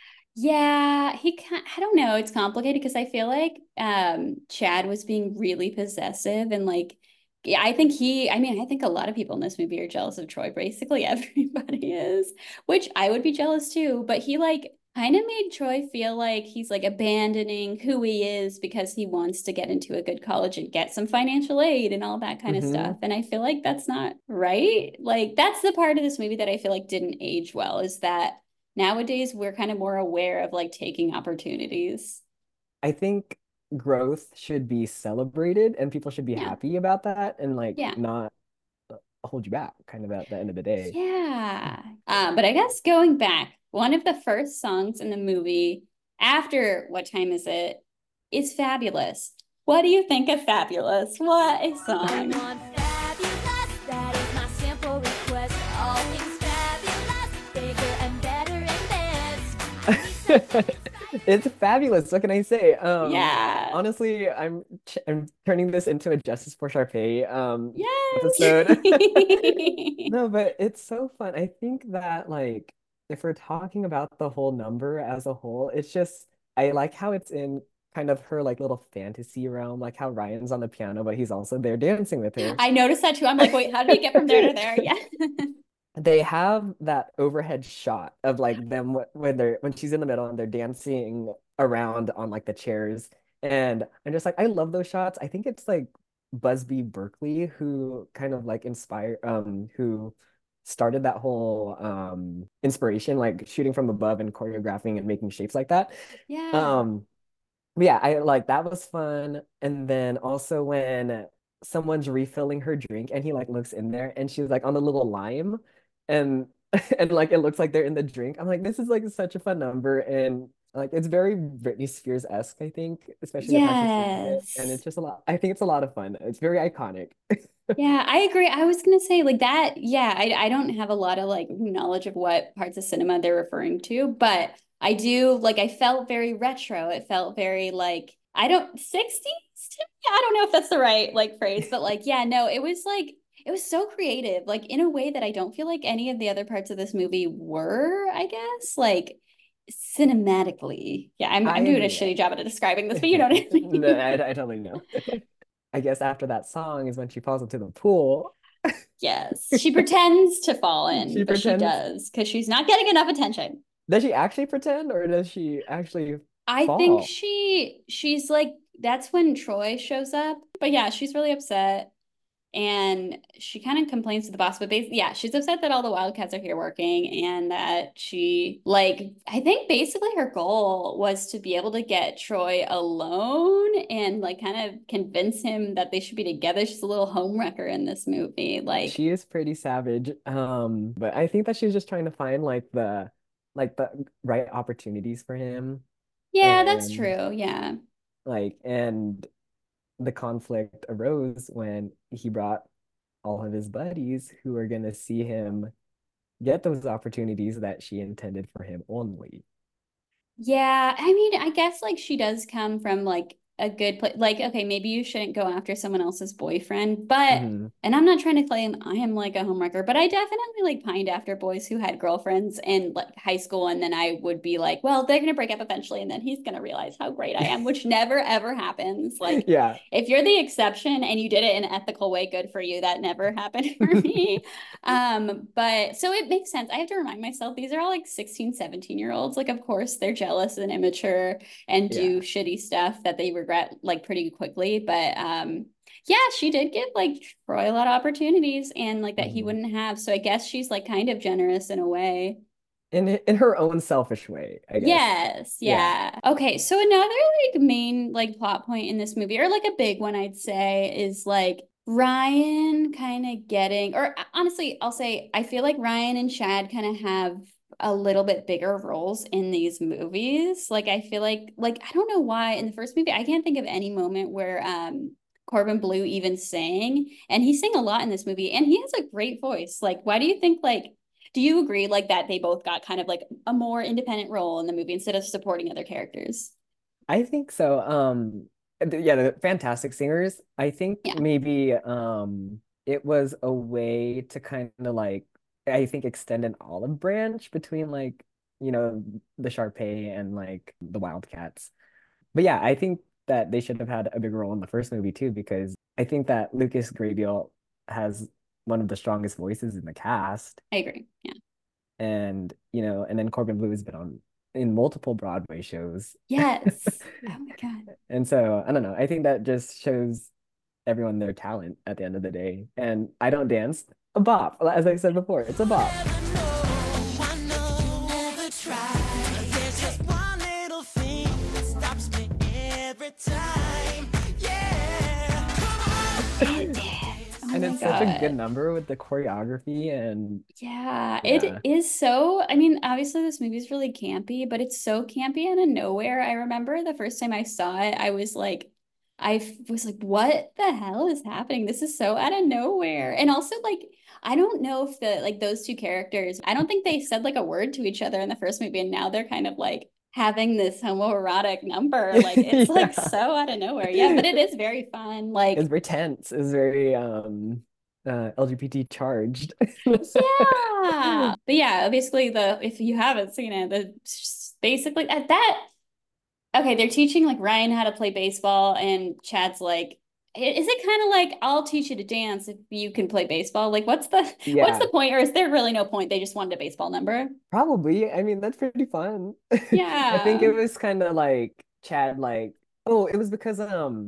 Yeah, he can I don't know. It's complicated because I feel like um Chad was being really possessive and like yeah, I think he I mean, I think a lot of people in this movie are jealous of Troy. Basically everybody is, which I would be jealous too, but he like kind of made Troy feel like he's like abandoning who he is because he wants to get into a good college and get some financial aid and all that kind of stuff.
Hmm.
And I feel like that's not right. Like that's the part of this movie that I feel like didn't age well is that nowadays we're kind of more aware of like taking opportunities.
I think growth should be celebrated and people should be
Yeah.
happy about that and like
Yeah.
not hold you back kind of at the end of the day.
Yeah. Um, but I guess going back, one of the first songs in the movie after What Time Is It is Fabulous. What do you think of Fabulous? What a
I
song.
want fabulous, that is my simple request. All things fabulous, bigger and better and best. I need some
It's fabulous. What can I say? Um,
Yeah.
honestly, I'm ch I'm turning this into a Justice for Sharpay um
Yes.
episode. No, but it's so fun. I think that like if we're talking about the whole number as a whole, it's just I like how it's in kind of her like little fantasy realm, like how Ryan's on the piano, but he's also there dancing with her.
I noticed that too. I'm like, wait, how did he get from there to there? Yeah.
They have that overhead shot of like them wh- when they're when she's in the middle and they're dancing around on like the chairs. And I'm just like, I love those shots. I think it's like Busby Berkeley, who kind of like inspired, um, who started that whole um inspiration, like shooting from above and choreographing and making shapes like that.
Yeah.
Um, but yeah, I like that was fun. And then also when someone's refilling her drink and he like looks in there and she's like on the little lime and and like it looks like they're in the drink. I'm like, this is like such a fun number and like it's very Britney Spears-esque, I think, especially with how she's singing it. And
Yes.
it's just a lot. I think it's a lot of fun. It's very iconic.
Yeah, I agree. I was gonna say like that. Yeah, I I don't have a lot of like knowledge of what parts of cinema they're referring to, but I do like I felt very retro. It felt very like I don't sixties to me. I don't know if that's the right like phrase, but like yeah, no, it was like it was so creative, like in a way that I don't feel like any of the other parts of this movie were, I guess, like cinematically. Yeah, I'm
I
I'm doing a
agree.
shitty job at describing this, but you know what I
No,
mean.
I, I totally know. I guess after that song is when she falls into the pool.
Yes, she pretends to fall in,
She
but she
pretends.
does because she's not getting enough attention.
Does she actually pretend or does she actually
I think
fall?
she she's like that's when Troy shows up. But yeah, she's really upset and she kind of complains to the boss, but basically, yeah, she's upset that all the Wildcats are here working and that she like I think basically her goal was to be able to get Troy alone and like kind of convince him that they should be together. She's a little homewrecker in this movie. Like,
She is pretty savage. Um, but I think that she was just trying to find like the like the right opportunities for him
yeah, that's
and
true. Yeah.
like and the conflict arose when he brought all of his buddies who were gonna see him get those opportunities that she intended for him only.
Yeah, I mean, I guess like she does come from like a good place. Like, okay, maybe you shouldn't go after someone else's boyfriend, but
Hmm.
and I'm not trying to claim I am like a homewrecker, but I definitely like pined after boys who had girlfriends in like high school, and then I would be like, well, they're gonna break up eventually, and then he's gonna realize how great I am, which never ever happens. Like,
Yeah.
if you're the exception and you did it in an ethical way, good for you. That never happened for me. Um, but so it makes sense. I have to remind myself these are all like sixteen, seventeen year olds. Like, of course, they're jealous and immature and do
Yeah.
shitty stuff that they regret like pretty quickly. But um, yeah, she did give like Troy a lot of opportunities and like that he
Mhm.
wouldn't have. So I guess she's like kind of generous in a way.
In in her own selfish way, I guess.
Yes,
Yeah.
yeah. Okay, so another like main like plot point in this movie, or like a big one, I'd say, is like Ryan kind of getting, or honestly, I'll say I feel like Ryan and Chad kind of have a little bit bigger roles in these movies. Like I feel like like I don't know why in the first movie I can't think of any moment where um Corbin Bleu even sang, and he sang a lot in this movie, and he has a great voice. Like, why do you think like do you agree like that they both got kind of like a more independent role in the movie instead of supporting other characters?
I think so. Um, th- yeah, the Fantastic Singers. I think
Yeah,
maybe um it was a way to kind of like I think extend an olive branch between like, you know, the Sharpay and like the Wildcats. But yeah, I think that they should have had a big role in the first movie too, because I think that Lucas Grabeel has one of the strongest voices in the cast.
I agree. Yeah.
And, you know, and then Corbin Bleu has been on in multiple Broadway shows.
Yes. Oh my God.
And so I don't know. I think that just shows everyone their talent at the end of the day. And I don't dance. A bop. As I said before, it's a bop.
Never know, I know, never try. There's just one little thing that stops me every time. Yeah, come on.
It did. Oh
And
my
it's such a good
God.
number with the choreography and
Yeah,
yeah.
it is so. I mean, obviously, this movie is really campy, but it's so campy out of nowhere. I remember the first time I saw it, I was like, I f- was like, what the hell is happening? This is so out of nowhere. And also, like, I don't know if the like those two characters, I don't think they said like a word to each other in the first movie, and now they're kind of like having this homoerotic number. Like, it's like
Yeah.
so out of nowhere. Yeah, but it is very fun.
It's
Like,
very tense. It's very um uh L G B T charged.
yeah. But yeah, basically the if you haven't seen it, the basically at that okay, they're teaching like Ryan how to play baseball and Chad's like is it kind of like I'll teach you to dance if you can play baseball? Like what's the what's
Yeah,
the point or is there really no point? They just wanted a baseball number?
probably. I mean, that's pretty fun. I think
Yeah.
it was kind of like Chad like oh, it was because um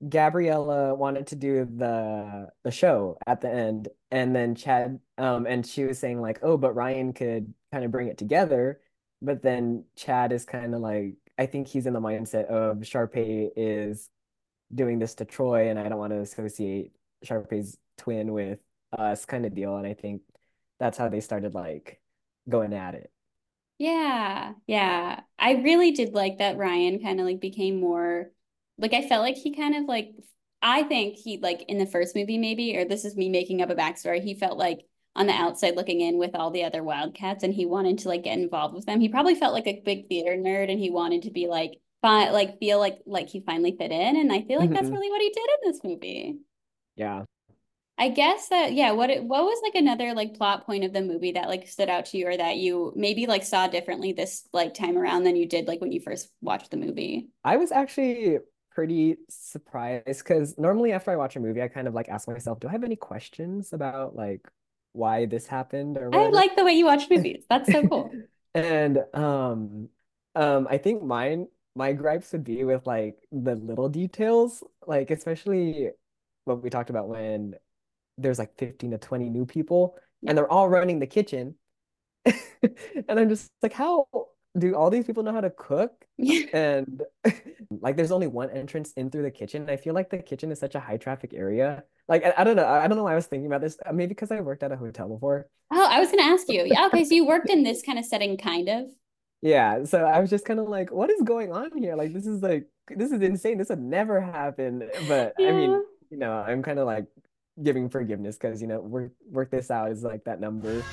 Gabriella wanted to do the the show at the end, and then Chad um and she was saying like, oh, but Ryan could kind of bring it together. But then Chad is kind of like, I think he's in the mindset of Sharpay is doing this to Troy, and I don't want to associate Sharpay's twin with us kind of deal. And I think that's how they started like going at it.
Yeah, yeah. I really did like that Ryan kind of like became more like I felt like he kind of like I think he like in the first movie maybe, or this is me making up a backstory, he felt like on the outside looking in with all the other Wildcats and he wanted to like get involved with them. He probably felt like a big theater nerd and he wanted to be like fi like feel like like he finally fit in. And I feel like that's
Mhm.
really what he did in this movie.
Yeah.
I guess that yeah, what it, what was like another like plot point of the movie that like stood out to you or that you maybe like saw differently this like time around than you did like when you first watched the movie?
I was actually pretty surprised because normally after I watch a movie, I kind of like ask myself, do I have any questions about like why this happened or
I
whatever?
like the way you watch movies. That's so cool.
And um um I think mine my gripes would be with like the little details, like especially what we talked about when there's like fifteen to twenty new people
Yeah.
and they're all running the kitchen. And I'm just like, how do all these people know how to cook?
Yeah.
And like, there's only one entrance in through the kitchen. I feel like the kitchen is such a high traffic area. Like, I, I don't know. I don't know why I was thinking about this. Uh, Maybe because I worked at a hotel before.
Oh, I was gonna ask you. Yeah, okay, so you worked in this kind of setting, kind of.
Yeah. So I was just kind of like, what is going on here? Like, this is like, this is insane. This would never happen. But I
Yeah.
mean, you know, I'm kind of like giving forgiveness because, you know, work work this out is like that number.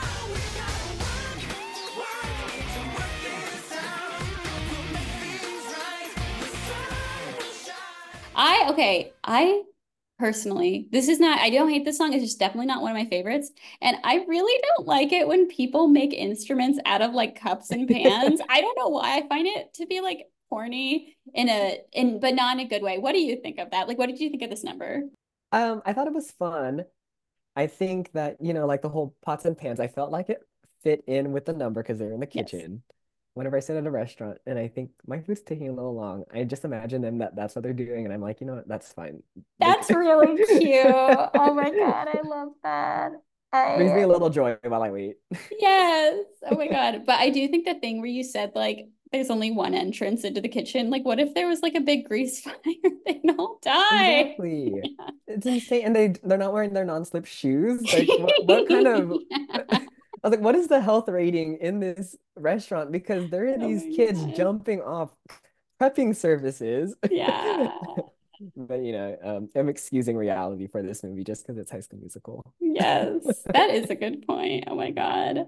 I okay, I personally, this is not, I don't hate this song. It's just definitely not one of my favorites. And I really don't like it when people make instruments out of like cups and pans. I don't know why I find it to be like corny in a in but not in a good way. What do you think of that? Like, what did you think of this number?
Um, I thought it was fun. I think that, you know, like the whole pots and pans, I felt like it fit in with the number because they're in the
Yes.
kitchen. Whenever I sit at a restaurant and I think my food's taking a little long, I just imagine them that that's what they're doing, and I'm like, you know what, that's fine. Like,
That's really cute. Oh my God, I love that.
brings me
I
a little joy while I wait.
Yes. Oh my God. But I do think the thing where you said like there's only one entrance into the kitchen, like what if there was like a big grease fire? They'd all die.
Exactly. It's insane. And they they're not wearing their non-slip shoes. Like what what kind of
Yeah.
I was like, what is the health rating in this restaurant? Because there are
Oh
these
my
kids
God.
jumping off prepping services.
Yeah.
But you know, um, I'm excusing reality for this movie just because it's High School Musical.
Yes. That is a good point. Oh my God.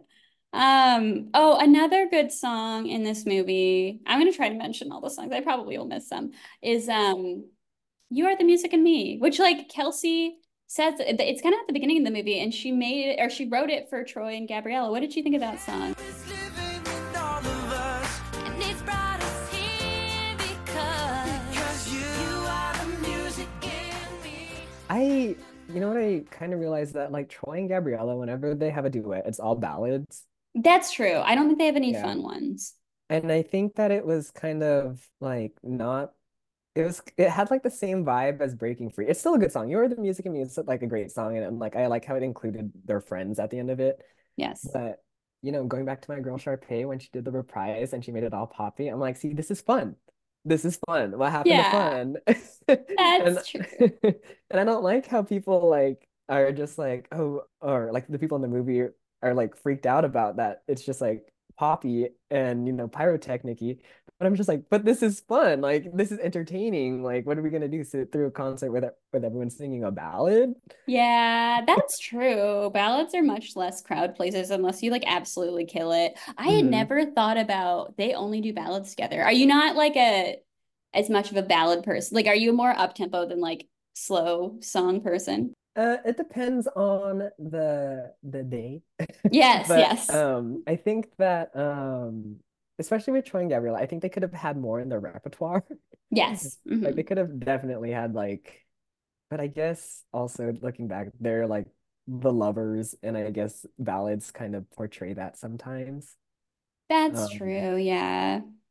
Um, oh, another good song in this movie. I'm gonna try to mention all the songs. I probably will miss some. Is um You Are the Music in Me, which like Kelsey says it's kind of at the beginning of the movie, and she made it or she wrote it for Troy and Gabriella. What did you think of that song?
Is living in all of us, and it's brought us here because because you, you are the music in me.
I, you know what, I kind of realized that like Troy and Gabriella, whenever they have a duet, it's all ballads.
That's true. I don't think they have any
Yeah.
fun ones.
And I think that it was kind of like not it was it had like the same vibe as Breaking Free. It's still a good song. You're the Music and Me is like a great song, and, and like I like how it included their friends at the end of it.
Yes.
But you know, going back to my girl Sharpay when she did the reprise and she made it all poppy, I'm like, see, this is fun. This is fun. What happened to
Yeah,
fun? And
that's true.
and I don't like how people like are just like, oh, or like the people in the movie are like freaked out about that. It's just like poppy and you know pyrotechnicy. But I'm just like, but this is fun. Like this is entertaining. Like, what are we gonna do? Sit through a concert with with everyone singing a ballad?
Yeah, that's true. Ballads are much less crowd places unless you like absolutely kill it. I had
Hmm.
never thought about they only do ballads together. Are you not like a as much of a ballad person? Like, are you more up tempo than like slow song person?
Uh, it depends on the the day.
Yes,
But
yes,
um I think that um especially with Troy and Gabriella, I think they could have had more in their repertoire.
yes.
Like they
Hmm.
could have definitely had like, but I guess also looking back, they're like the lovers, and I guess ballads kind of portray that sometimes.
That's
Um
true. Yeah.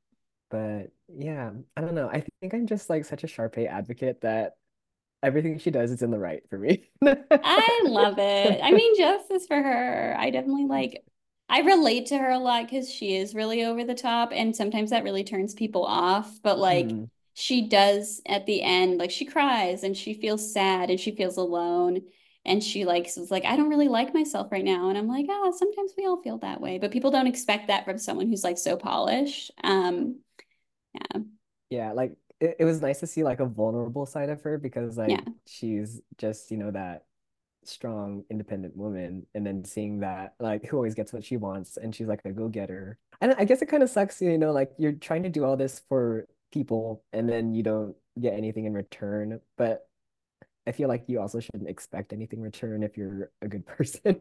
But yeah, I don't know. I think I'm just like such a Sharpay advocate that everything she does is in the right for me.
I love it. I mean, justice for her. I definitely like, I relate to her a lot because she is really over the top, and sometimes that really turns people off. But like,
Mhm.
she does at the end, like, she cries and she feels sad and she feels alone. And she like is like, I don't really like myself right now. And I'm like, oh, sometimes we all feel that way, but people don't expect that from someone who's like so polished. Um, yeah,
Yeah, like it, it was nice to see like a vulnerable side of her because
yeah.
like she's just, you know, that strong, independent woman, and then seeing that like who always gets what she wants and she's like a go-getter. And I guess it kind of sucks, you know, like you're trying to do all this for people and then you don't get anything in return. But I feel like you also shouldn't expect anything in return if you're a good person.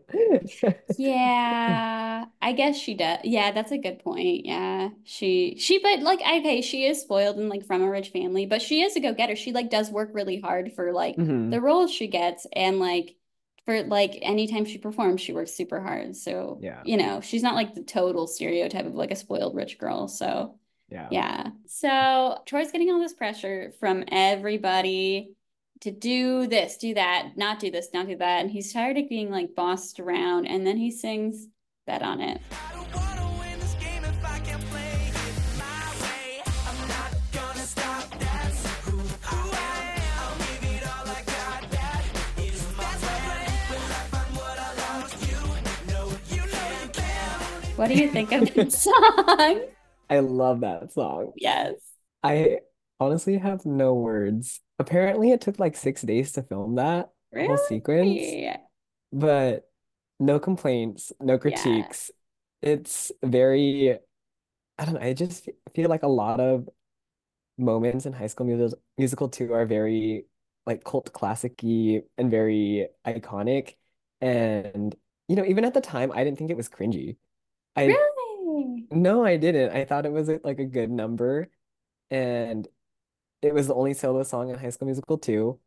Yeah, I guess she does. Yeah, that's a good point. Yeah. She she but like okay, she is spoiled and like from a rich family, but she is a go-getter. She like does work really hard for like
hmm
the roles she gets, and like for like anytime she performs, she works super hard. So,
Yeah,
you know, she's not like the total stereotype of like a spoiled rich girl. So,
yeah.
yeah. So, Troy's getting all this pressure from everybody to do this, do that, not do this, not do that. And he's tired of being like bossed around. And then he sings Bet on It.
I don't wanna win this game if I can't play it my way. I'm not gonna stop, that's who I am. I'll give it all I got, that is my plan. Will I find what I lost? You know, you know you can.
What do you think of this song?
I love that song.
Yes.
I honestly have no words. Apparently, it took like six days to film that whole sequence,
Really?
but no complaints, no
Yeah.
critiques. It's very, I don't know, I just feel like a lot of moments in High School Musical, Musical two are very like cult classic-y and very iconic. And, you know, even at the time, I didn't think it was cringy. I,
Really?
no, I didn't. I thought it was like a good number. And it was the only solo song in High School Musical two.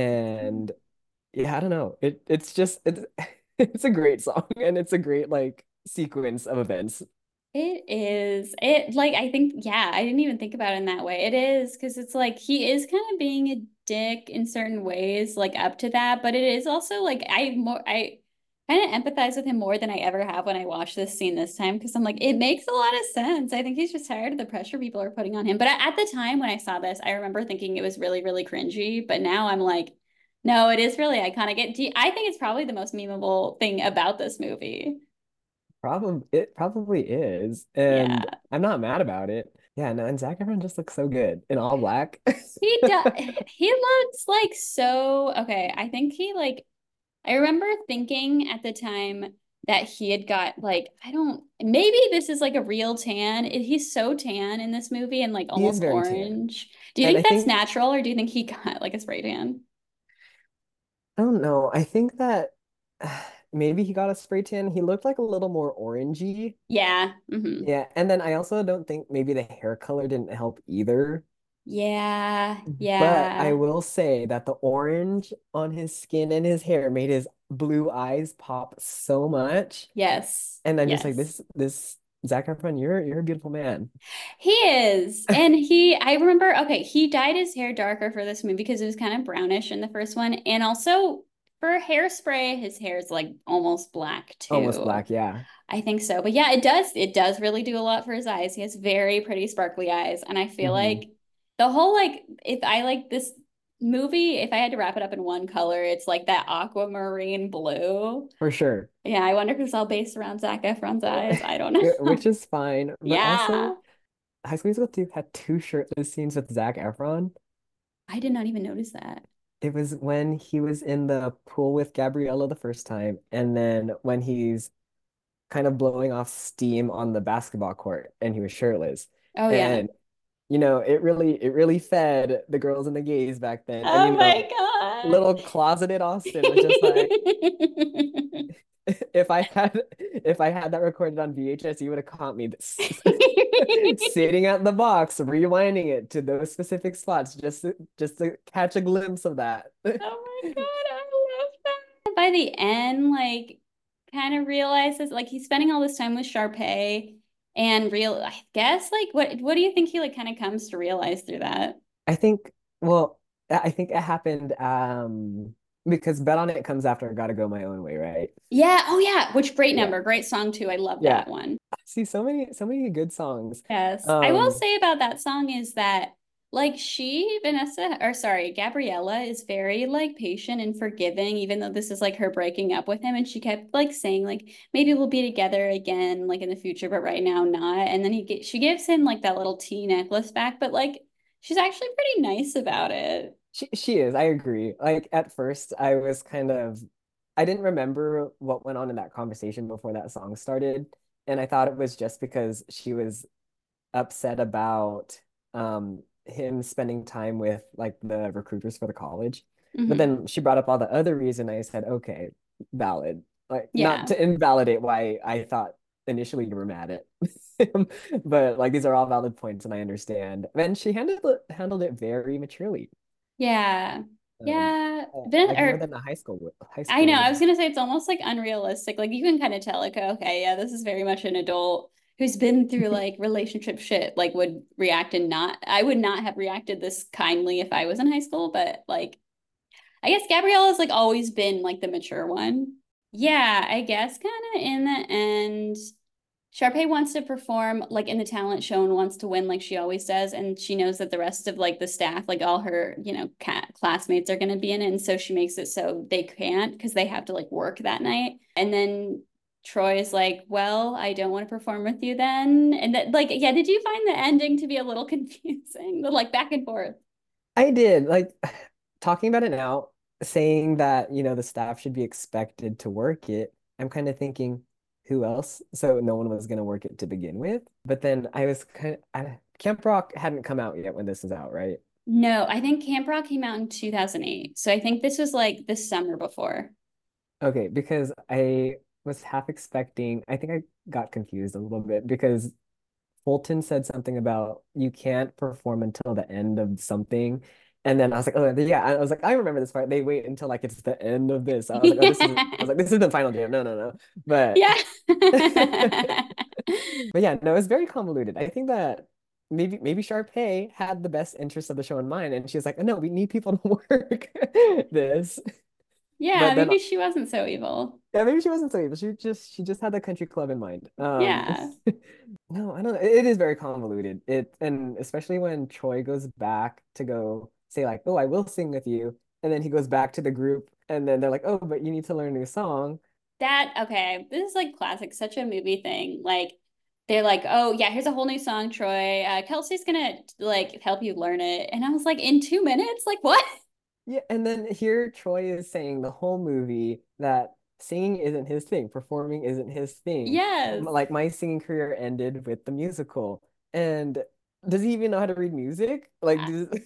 And yeah, I don't know. It it's just it's it's a great song and it's a great like sequence of events.
It is. It like I think, yeah, I didn't even think about it in that way. It is because it's like he is kind of being a dick in certain ways, like up to that, but it is also like I more I kind of empathize with him more than I ever have when I watch this scene this time because I'm like, it makes a lot of sense. I think he's just tired of the pressure people are putting on him. But at the time when I saw this, I remember thinking it was really, really cringy. But now I'm like, no, it is really iconic. It, do you- I think it's probably the most memeable thing about this movie.
Probably it probably is. And
Yeah.
I'm not mad about it. Yeah, no, and Zac Efron just looks so good in all black.
He does. He looks like so. Okay, I think he like. I remember thinking at the time that he had got like I don't. Maybe this is like a real tan. He's so tan in this movie and like
He is
almost
very tan.
orange. Do you
And I
think that's
think
natural, or do you think he got like a spray tan?
I don't know. I think that maybe he got a spray tan. He looked like a little more orangey.
Yeah. Hmm.
Yeah, and then I also don't think maybe the hair color didn't help either.
Yeah.
But I
Yeah.
will say that the orange on his skin and his hair made his blue eyes pop so much.
Yes.
And I'm just like,
Yes.
this, this Zac Efron, you're you're a beautiful man.
He is. And he, I remember, okay, he dyed his hair darker for this movie because it was kind of brownish in the first one. And also for hairspray, his hair is like almost black
Almost
too.
black, yeah.
I think so. But yeah, it does, it does really do a lot for his eyes. He has very pretty sparkly eyes. And I feel
hmm
like the whole, like, if I like this movie, if I had to wrap it up in one color, it's like that aquamarine blue.
For sure.
Yeah, I wonder if it's all based around Zac Efron's eyes. I don't
Which
know.
is fine. But
Yeah.
also, High School Musical two had two shirtless scenes with Zac Efron.
I did not even notice that.
It was when he was in the pool with Gabriella the first time, and then when he's kind of blowing off steam on the basketball court and he was shirtless.
Oh yeah.
And you know, it really it really fed the girls and the gays back then. And
Oh
you
my
know,
God.
little closeted Austin was just like if I had if I had that recorded on V H S, you would have caught me this, sitting at the box, rewinding it to those specific spots just to, just to catch a glimpse of that.
Oh my God, I love that. By the end, like, kind of realizes like he's spending all this time with Sharpay, and real, I guess, like what what do you think he like kind of comes to realize through that?
I think, well, I I think it happened um because Bet on It comes after I Gotta Go My Own Way, right?
Yeah. Oh yeah. Which great
Yeah.
number, great song too. I love
Yeah.
that one.
See, so many so many good songs.
Yes. I will
Um,
say about that song is that like she, Vanessa, or sorry, Gabriella is very like patient and forgiving, even though this is like her breaking up with him. And she kept like saying, like, maybe we'll be together again, like in the future, but right now not. And then he get, she gives him like that little tea necklace back, but like she's actually pretty nice about it.
she she is, I agree. Like at first I was kind of I didn't remember what went on in that conversation before that song started. And I thought it was just because she was upset about um him spending time with like the recruiters for the college. But
Hmm.
then she brought up all the other reason. I said, okay, valid. Like not
Yeah.
to invalidate why I thought initially you were mad at him, but like these are all valid points and I understand. And she handled it handled it very maturely.
Yeah.
Um,
Yeah.
uh,
Then
like more
or
than a high school high
I know,
schooler
I
would.
was gonna say it's almost like unrealistic. Like you can kind of tell, like, okay, yeah, this is very much an adult who's been through like relationship shit, like would react and not I would not have reacted this kindly if I was in high school, but like I guess Gabriella's like always been like the mature one. Yeah, I guess kind of in the end. Sharpay wants to perform like in the talent show and wants to win like she always does. And she knows that the rest of like the staff, like all her, you know, ca- classmates are going to be in it. And so she makes it so they can't because they have to like work that night. And then Troy is like, well, I don't want to perform with you then. And that, like, yeah, did you find the ending to be a little confusing? The like back and forth.
I did like talking about it now, saying that, you know, the staff should be expected to work it. I'm kind of thinking, who else? So no one was going to work it to begin with. But then I was kind of, I, Camp Rock hadn't come out yet when this is out, right?
No, I think Camp Rock came out in two thousand eight. So I think this was like the summer before.
Okay, because I was half expecting, I think I got confused a little bit because Fulton said something about you can't perform until the end of something. And then I was like, oh yeah. I was like, I remember this part. They wait until like it's the end of this. I was like, oh, this is I
Yeah.
was like, this is the final jam. No, no, no. But
Yeah.
but yeah, no, it's very convoluted. I think that maybe maybe Sharpay had the best interest of the show in mind, and she was like, oh, no, we need people to work this.
Yeah,
But then
maybe she wasn't so evil.
yeah, maybe she wasn't so evil. She just she just had the country club in mind. Um,
Yeah.
no, I don't know. It, it is very convoluted. It and especially when Troy goes back to go say like, "Oh, I will sing with you," and then he goes back to the group, and then they're like, "Oh, but you need to learn a new song."
That, okay, this is like classic, such a movie thing. Like, they're like, oh, yeah, here's a whole new song, Troy. Uh, Kelsey's gonna like help you learn it. And I was like, in two minutes? Like, what?
Yeah, and then here Troy is saying the whole movie that singing isn't his thing, performing isn't his thing.
Yes.
Like my singing career ended with the musical, and does he even know how to read music? Like,
I,
does...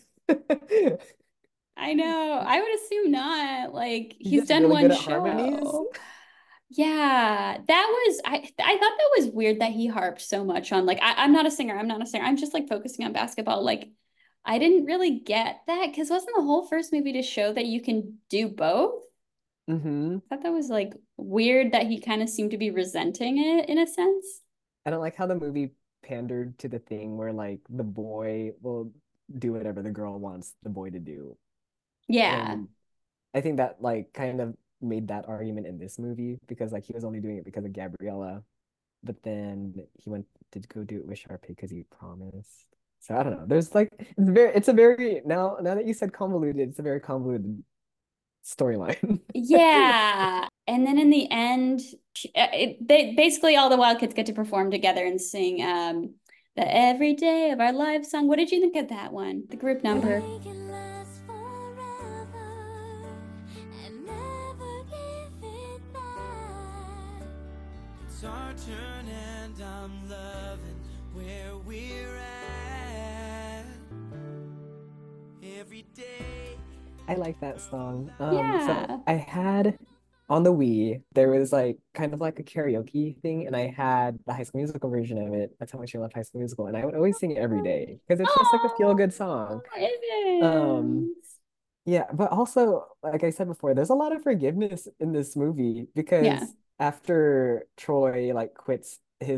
I know. I would assume not. Like,
He's
he's
just
done
really
one
good at harmonies.
show. Yeah, that was I I thought that was weird that he harped so much on like I, I'm not a singer, I'm not a singer. I'm just like focusing on basketball. Like I didn't really get that because wasn't the whole first movie to show that you can do both?
Hmm.
I thought that was like weird that he kind of seemed to be resenting it in a sense.
I don't like how the movie pandered to the thing where like the boy will do whatever the girl wants the boy to do.
Yeah.
And I think that like kind of made that argument in this movie because like he was only doing it because of Gabriella, but then he went to go do it with Sharpay because he promised. So I don't know. There's like it's very it's a very now now that you said convoluted, it's a very convoluted storyline.
Yeah. And then in the end, uh, it, they basically all the Wild Kids get to perform together and sing um the Every Day of Our Lives song. What did you think of that one? The group number.
Make it last forever and never give it back. It's our turn and I'm loving where we're at. Every day.
I like that song. Um, so
Yeah.
I had on the Wii, there was like kind of like a karaoke thing, and I had the High School Musical version of it. That's how much I love High School Musical, and I would always sing it every day because it's just like a
Oh,
feel-good song.
it
Um,
is.
yeah, but also, like I said before, there's a lot of forgiveness in this movie
Yeah.
because after Troy like quits his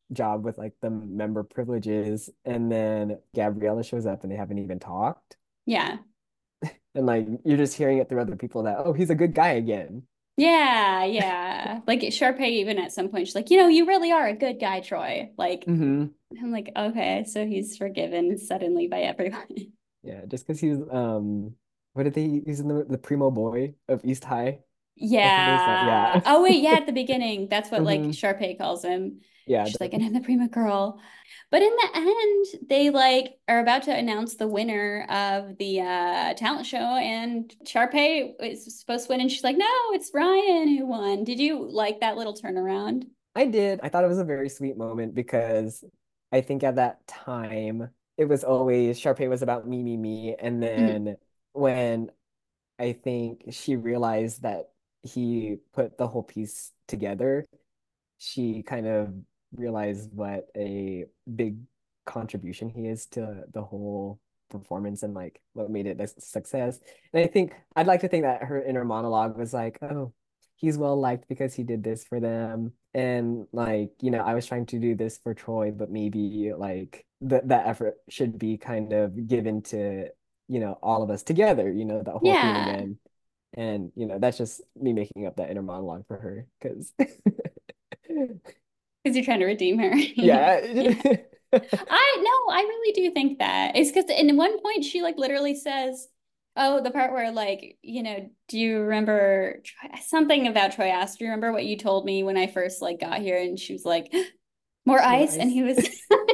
job with like the member privileges, and then Gabriella shows up and they haven't even talked.
Yeah.
And like you're just hearing it through other people that, oh, he's a good guy again.
Yeah, yeah. Like Sharpay even at some point she's like, you know, you really are a good guy, Troy. Like
Hmm.
I'm like, okay, so he's forgiven suddenly by everyone.
Yeah, just because he's um what did they use in the the primo boy of East High? That's what they said.
Yeah.
Yeah.
Oh wait, yeah, at the beginning, that's what like
Hmm.
Sharpay calls him.
Yeah.
She's like,
the-
and I'm the prima girl. But in the end, they like are about to announce the winner of the uh talent show, and Sharpay is supposed to win, and she's like, no, it's Ryan who won. Did you like that little turnaround?
I did. I thought it was a very sweet moment because I think at that time it was always Sharpay was about me, me, me. And
Mhm.
then when I think she realized that he put the whole piece together, she kind of realized what a big contribution he is to the whole performance and like what made it a success. And I think I'd like to think that her inner monologue was like, oh, he's well liked because he did this for them. And like, you know, I was trying to do this for Troy, but maybe like that that effort should be kind of given to, you know, all of us together, you know, that whole theme
Yeah,
again. And, you know, that's just me making up that inner monologue for her because
because you're trying to redeem her. Yeah.
yeah.
I no, I really do think that. It's because in one point she like literally says, "Oh, the part where like, you know, do you remember something about Troy asked, do you remember what you told me when I first like got here?" And she was like, "More
More
ice." And
ice.
he was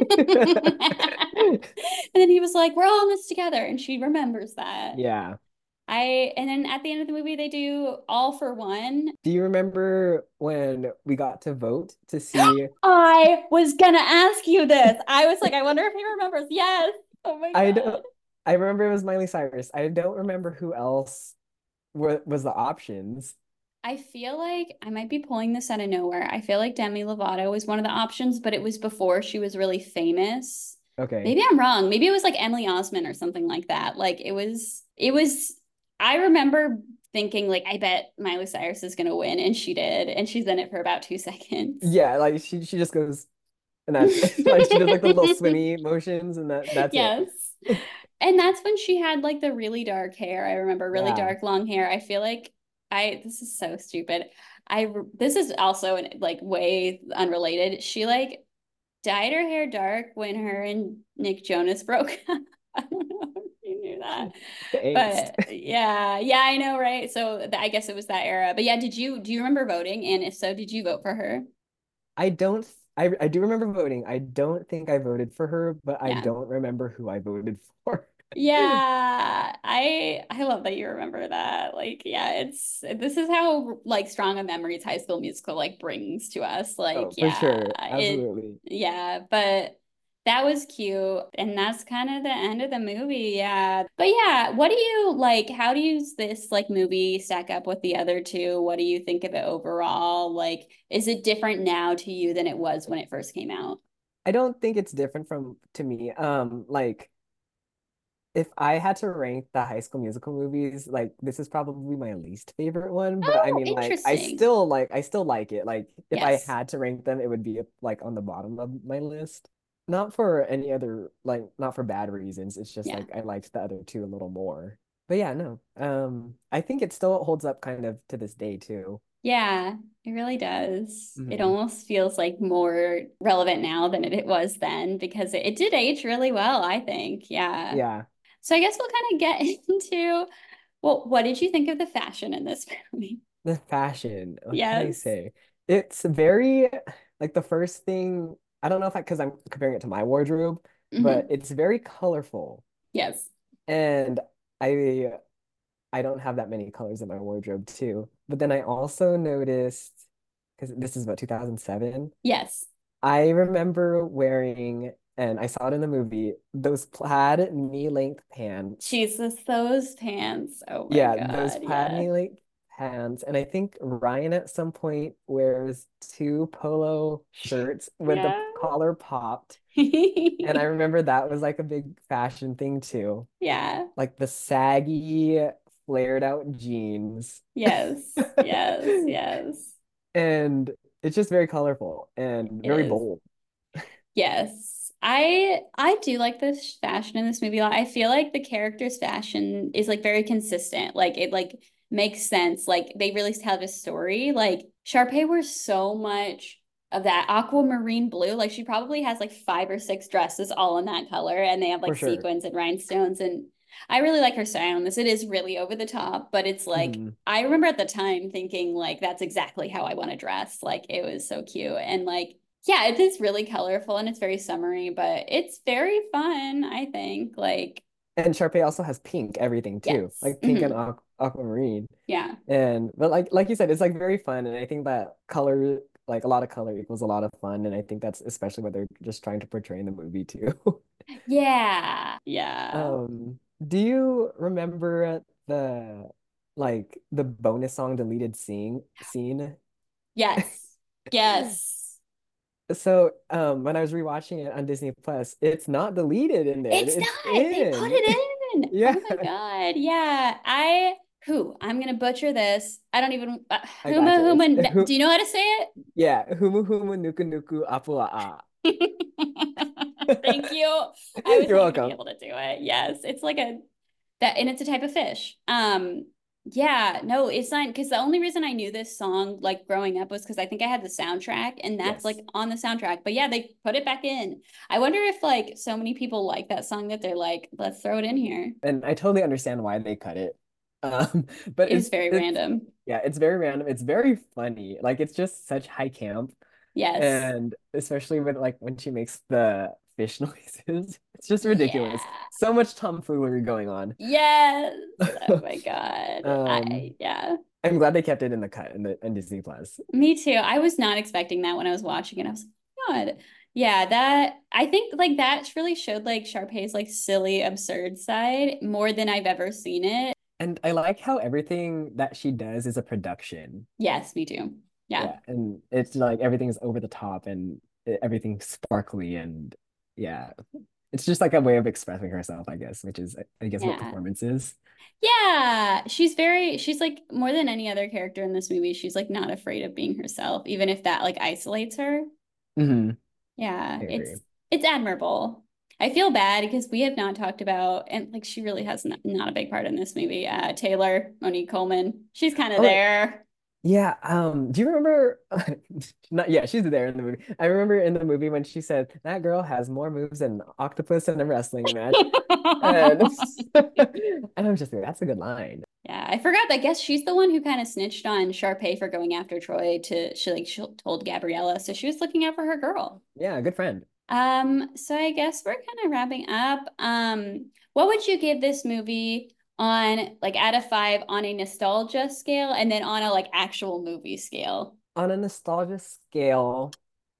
and then he was like, "We're all in this together." And she remembers that.
Yeah.
I and then at the end of the movie they do all for one.
Do you remember when we got to vote to see?
I was gonna ask you this. I was like, I wonder if he remembers. Yes. Oh my
I
God.
don't. I remember it was Miley Cyrus. I don't remember who else were was the options.
I feel like I might be pulling this out of nowhere. I feel like Demi Lovato was one of the options, but it was before she was really famous.
Okay.
Maybe I'm wrong. Maybe it was like Emily Osment or something like that. Like it was, it was, I remember thinking like, I bet Miley Cyrus is gonna win, and she did, and she's in it for about two seconds.
Yeah, like she she just goes and that's it. Like she does like the little swimmy motions and that that's it.
Yes. And that's when she had like the really dark hair. I remember really
Yeah.
dark long hair. I feel like I this is so stupid. I this is also like way unrelated. She like dyed her hair dark when her and Nick Jonas broke up. I don't know if you knew that.
The angst.
But yeah, yeah, I know, right? So th- I guess it was that era. But yeah, did you do you remember voting? And if so, did you vote for her?
I don't I I do remember voting. I don't think I voted for her, but I
Yeah.
don't remember who I voted for.
Yeah, I I love that you remember that. Like, yeah, it's this is how like strong a memories High School Musical like brings to us. Like,
Oh, for
yeah,
sure.
it
Absolutely.
yeah, but that was cute. And that's kind of the end of the movie. Yeah. But yeah, what do you like? How do you this like movie stack up with the other two? What do you think of it overall? Like, is it different now to you than it was when it first came out?
I don't think it's different from to me. Um, like if I had to rank the High School Musical movies, like this is probably my least favorite one, but I
Oh,
mean like I
interesting.
still like I still like it. Like if I
Yes.
had to rank them, it would be like on the bottom of my list. Not for any other like not for bad reasons. It's just
Yeah.
like I liked the other two a little more. But yeah, no. Um, I think it still holds up kind of to this day too.
Yeah, it really does. It
Hmm.
almost feels like more relevant now than it, it was then because it, it did age really well, I think. Yeah.
Yeah.
So I guess we'll kind of get into, well, what did you think of the fashion in this movie?
The fashion, what can I
Yes.
say? It's very like the first thing, I don't know if I because I'm comparing it to my wardrobe, but
Hmm.
it's very colorful.
Yes.
And I I don't have that many colors in my wardrobe too. But then I also noticed, because this is about two thousand seven,
Yes.
I remember wearing, and I saw it in the movie, those plaid knee-length pants.
Jesus, those pants. Oh my
Yeah, those
God.
plaid
Yeah.
knee-length pants. And I think Ryan at some point wears two polo shirts with the
Yeah.
collar popped. And I remember that was like a big fashion thing too.
Yeah.
Like the saggy, flared out jeans.
Yes. Yes. Yes.
And it's just very colorful and
It
very
is.
bold.
Yes. I I do like the sh- fashion in this movie a lot. I feel like the character's fashion is like very consistent. Like it like makes sense. Like they really tell this story. Like Sharpay wears so much of that aquamarine blue. Like she probably has like five or six dresses all in that color, and they have
For
like
sure.
sequins and rhinestones. And I really like her style on this. It is really over the top, but it's like
Mhm.
I remember at the time thinking like that's exactly how I want to dress. Like it was so cute. And like yeah, it is really colorful and it's very summery, but it's very fun, I think. Like,
And Sharpay also has pink everything too,
yes.
like pink and
Hmm.
aqu aquamarine.
Yeah.
And but like like you said, it's like very fun, and I think that color, like a lot of color equals a lot of fun, and I think that's especially what they're just trying to portray in the movie too.
Yeah. Yeah.
Um, do you remember the like the bonus song deleted scene scene?
Yes. Yes.
So um when I was rewatching it on Disney Plus, it's not deleted in there.
It's
It's
not. They put
in.
it in.
Yeah,
Oh my God. Yeah. I, who, I'm gonna butcher this. I don't even, uh,
I
Huma
gotcha. It's
Huma. Do you know how to say
yeah, humu humu nuku nuku apua
it?
a.
Thank you. I was
You're
not gonna be
welcome.
able to do it. Yes. It's like a, that, and it's a type of fish. Um, yeah, no, it's not because the only reason I knew this song like growing up was because I think I had the soundtrack and that's like
Yes.
on the soundtrack. But yeah, they put it back in. I wonder if like so many people like that song that they're like, let's throw it in here.
And I totally understand why they cut it. Um, but
It was
it's
very
it's
random.
yeah, it's very random. It's very funny. Like it's just such high camp.
Yes.
And especially with like when she makes the fish noises, it's just ridiculous.
Yeah.
So much tomfoolery going on.
Yes. Oh my God. I
Um,
yeah.
I'm glad they kept it in the cut in the in Disney Plus.
Me too. I was not expecting that when I was watching it. I was like, God. Yeah, that I think like that really showed like Sharpay's like silly, absurd side more than I've ever seen it.
And I like how everything that she does is a production.
Yes, me too. Yeah.
Yeah, and it's like everything's over the top and e- everything's sparkly and yeah, it's just like a way of expressing herself, I guess, which is I guess what
Yeah.
performance is.
Yeah. She's very, she's like more than any other character in this movie, she's like not afraid of being herself, even if that like isolates her.
Hmm.
Yeah,
I agree.
it's it's admirable. I feel bad because we have not talked about, and like she really has not, not a big part in this movie. Uh, Taylor, Monique Coleman, she's kind of
Oh,
there.
yeah. Um, do you remember? Not yeah, she's there in the movie. I remember in the movie when she said that girl has more moves than an octopus in a wrestling match, and and I'm just like, that's a good line.
Yeah, I forgot. I guess she's the one who kind of snitched on Sharpay for going after Troy to she like she told Gabriella, so she was looking out for her girl.
Yeah, good friend.
Um, so I guess we're kind of wrapping up. Um, what would you give this movie on like out of five on a nostalgia scale and then on a like actual movie scale?
On a nostalgia scale,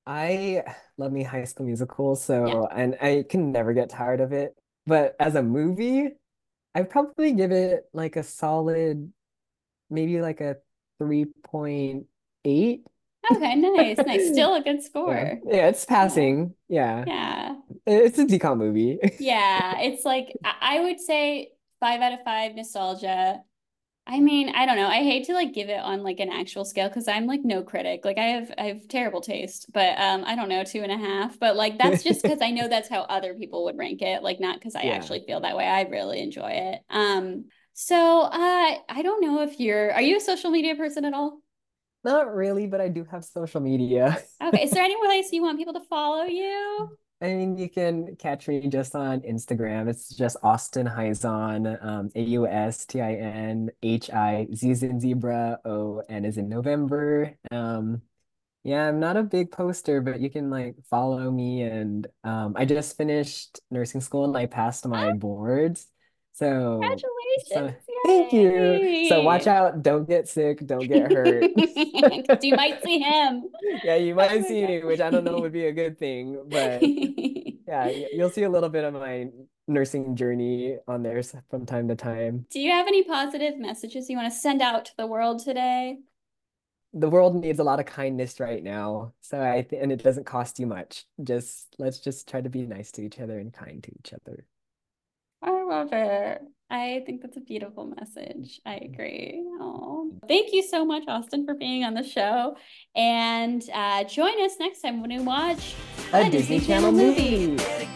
I love me High School Musical,
Yeah.
so and I can never get tired of it. But as a movie, I'd probably give it like a solid, maybe like a three point eight.
Okay, nice, nice. Still a good
Yeah.
score.
Yeah, it's
Yeah.
passing. Yeah.
Yeah.
It's a decom movie.
Yeah. It's like I I would say five out of five nostalgia. I mean, I don't know. I hate to like give it on like an actual scale because I'm like no critic. Like I have I have terrible taste, but um I don't know, two and a half. But like that's just because I know that's how other people would rank it. Like not because I
Yeah.
actually feel that way. I really enjoy it. Um so uh I don't know if you're are you a social media person at all?
Not really, but I do have social media.
Okay. Is there any place you want people to follow you?
I mean, you can catch me just on Instagram. It's just Austin Hyzon, um, A U S T I N H I Z is in zebra, O N is in November. Um, yeah, I'm not a big poster, but you can like follow me. And um, I just finished nursing school and I passed my boards. So, so
Congratulations.
thank you. So watch
Yay.
out. Don't get sick. Don't get hurt.
Because you might see him.
Yeah, you
Oh
might
my
see me, which I don't know would be a good thing, but
God.
yeah, y- you'll see a little bit of my nursing journey on there s- from time to time.
Do you have any positive messages you want to send out to the world today?
The world needs a lot of kindness right now, so I th and it doesn't cost you much. Just let's just try to be nice to each other and kind to each other.
I love it. I think that's a beautiful message. I agree. Oh, thank you so much, Austin, for being on the show. And uh, join us next time when we watch
A Disney Channel movie.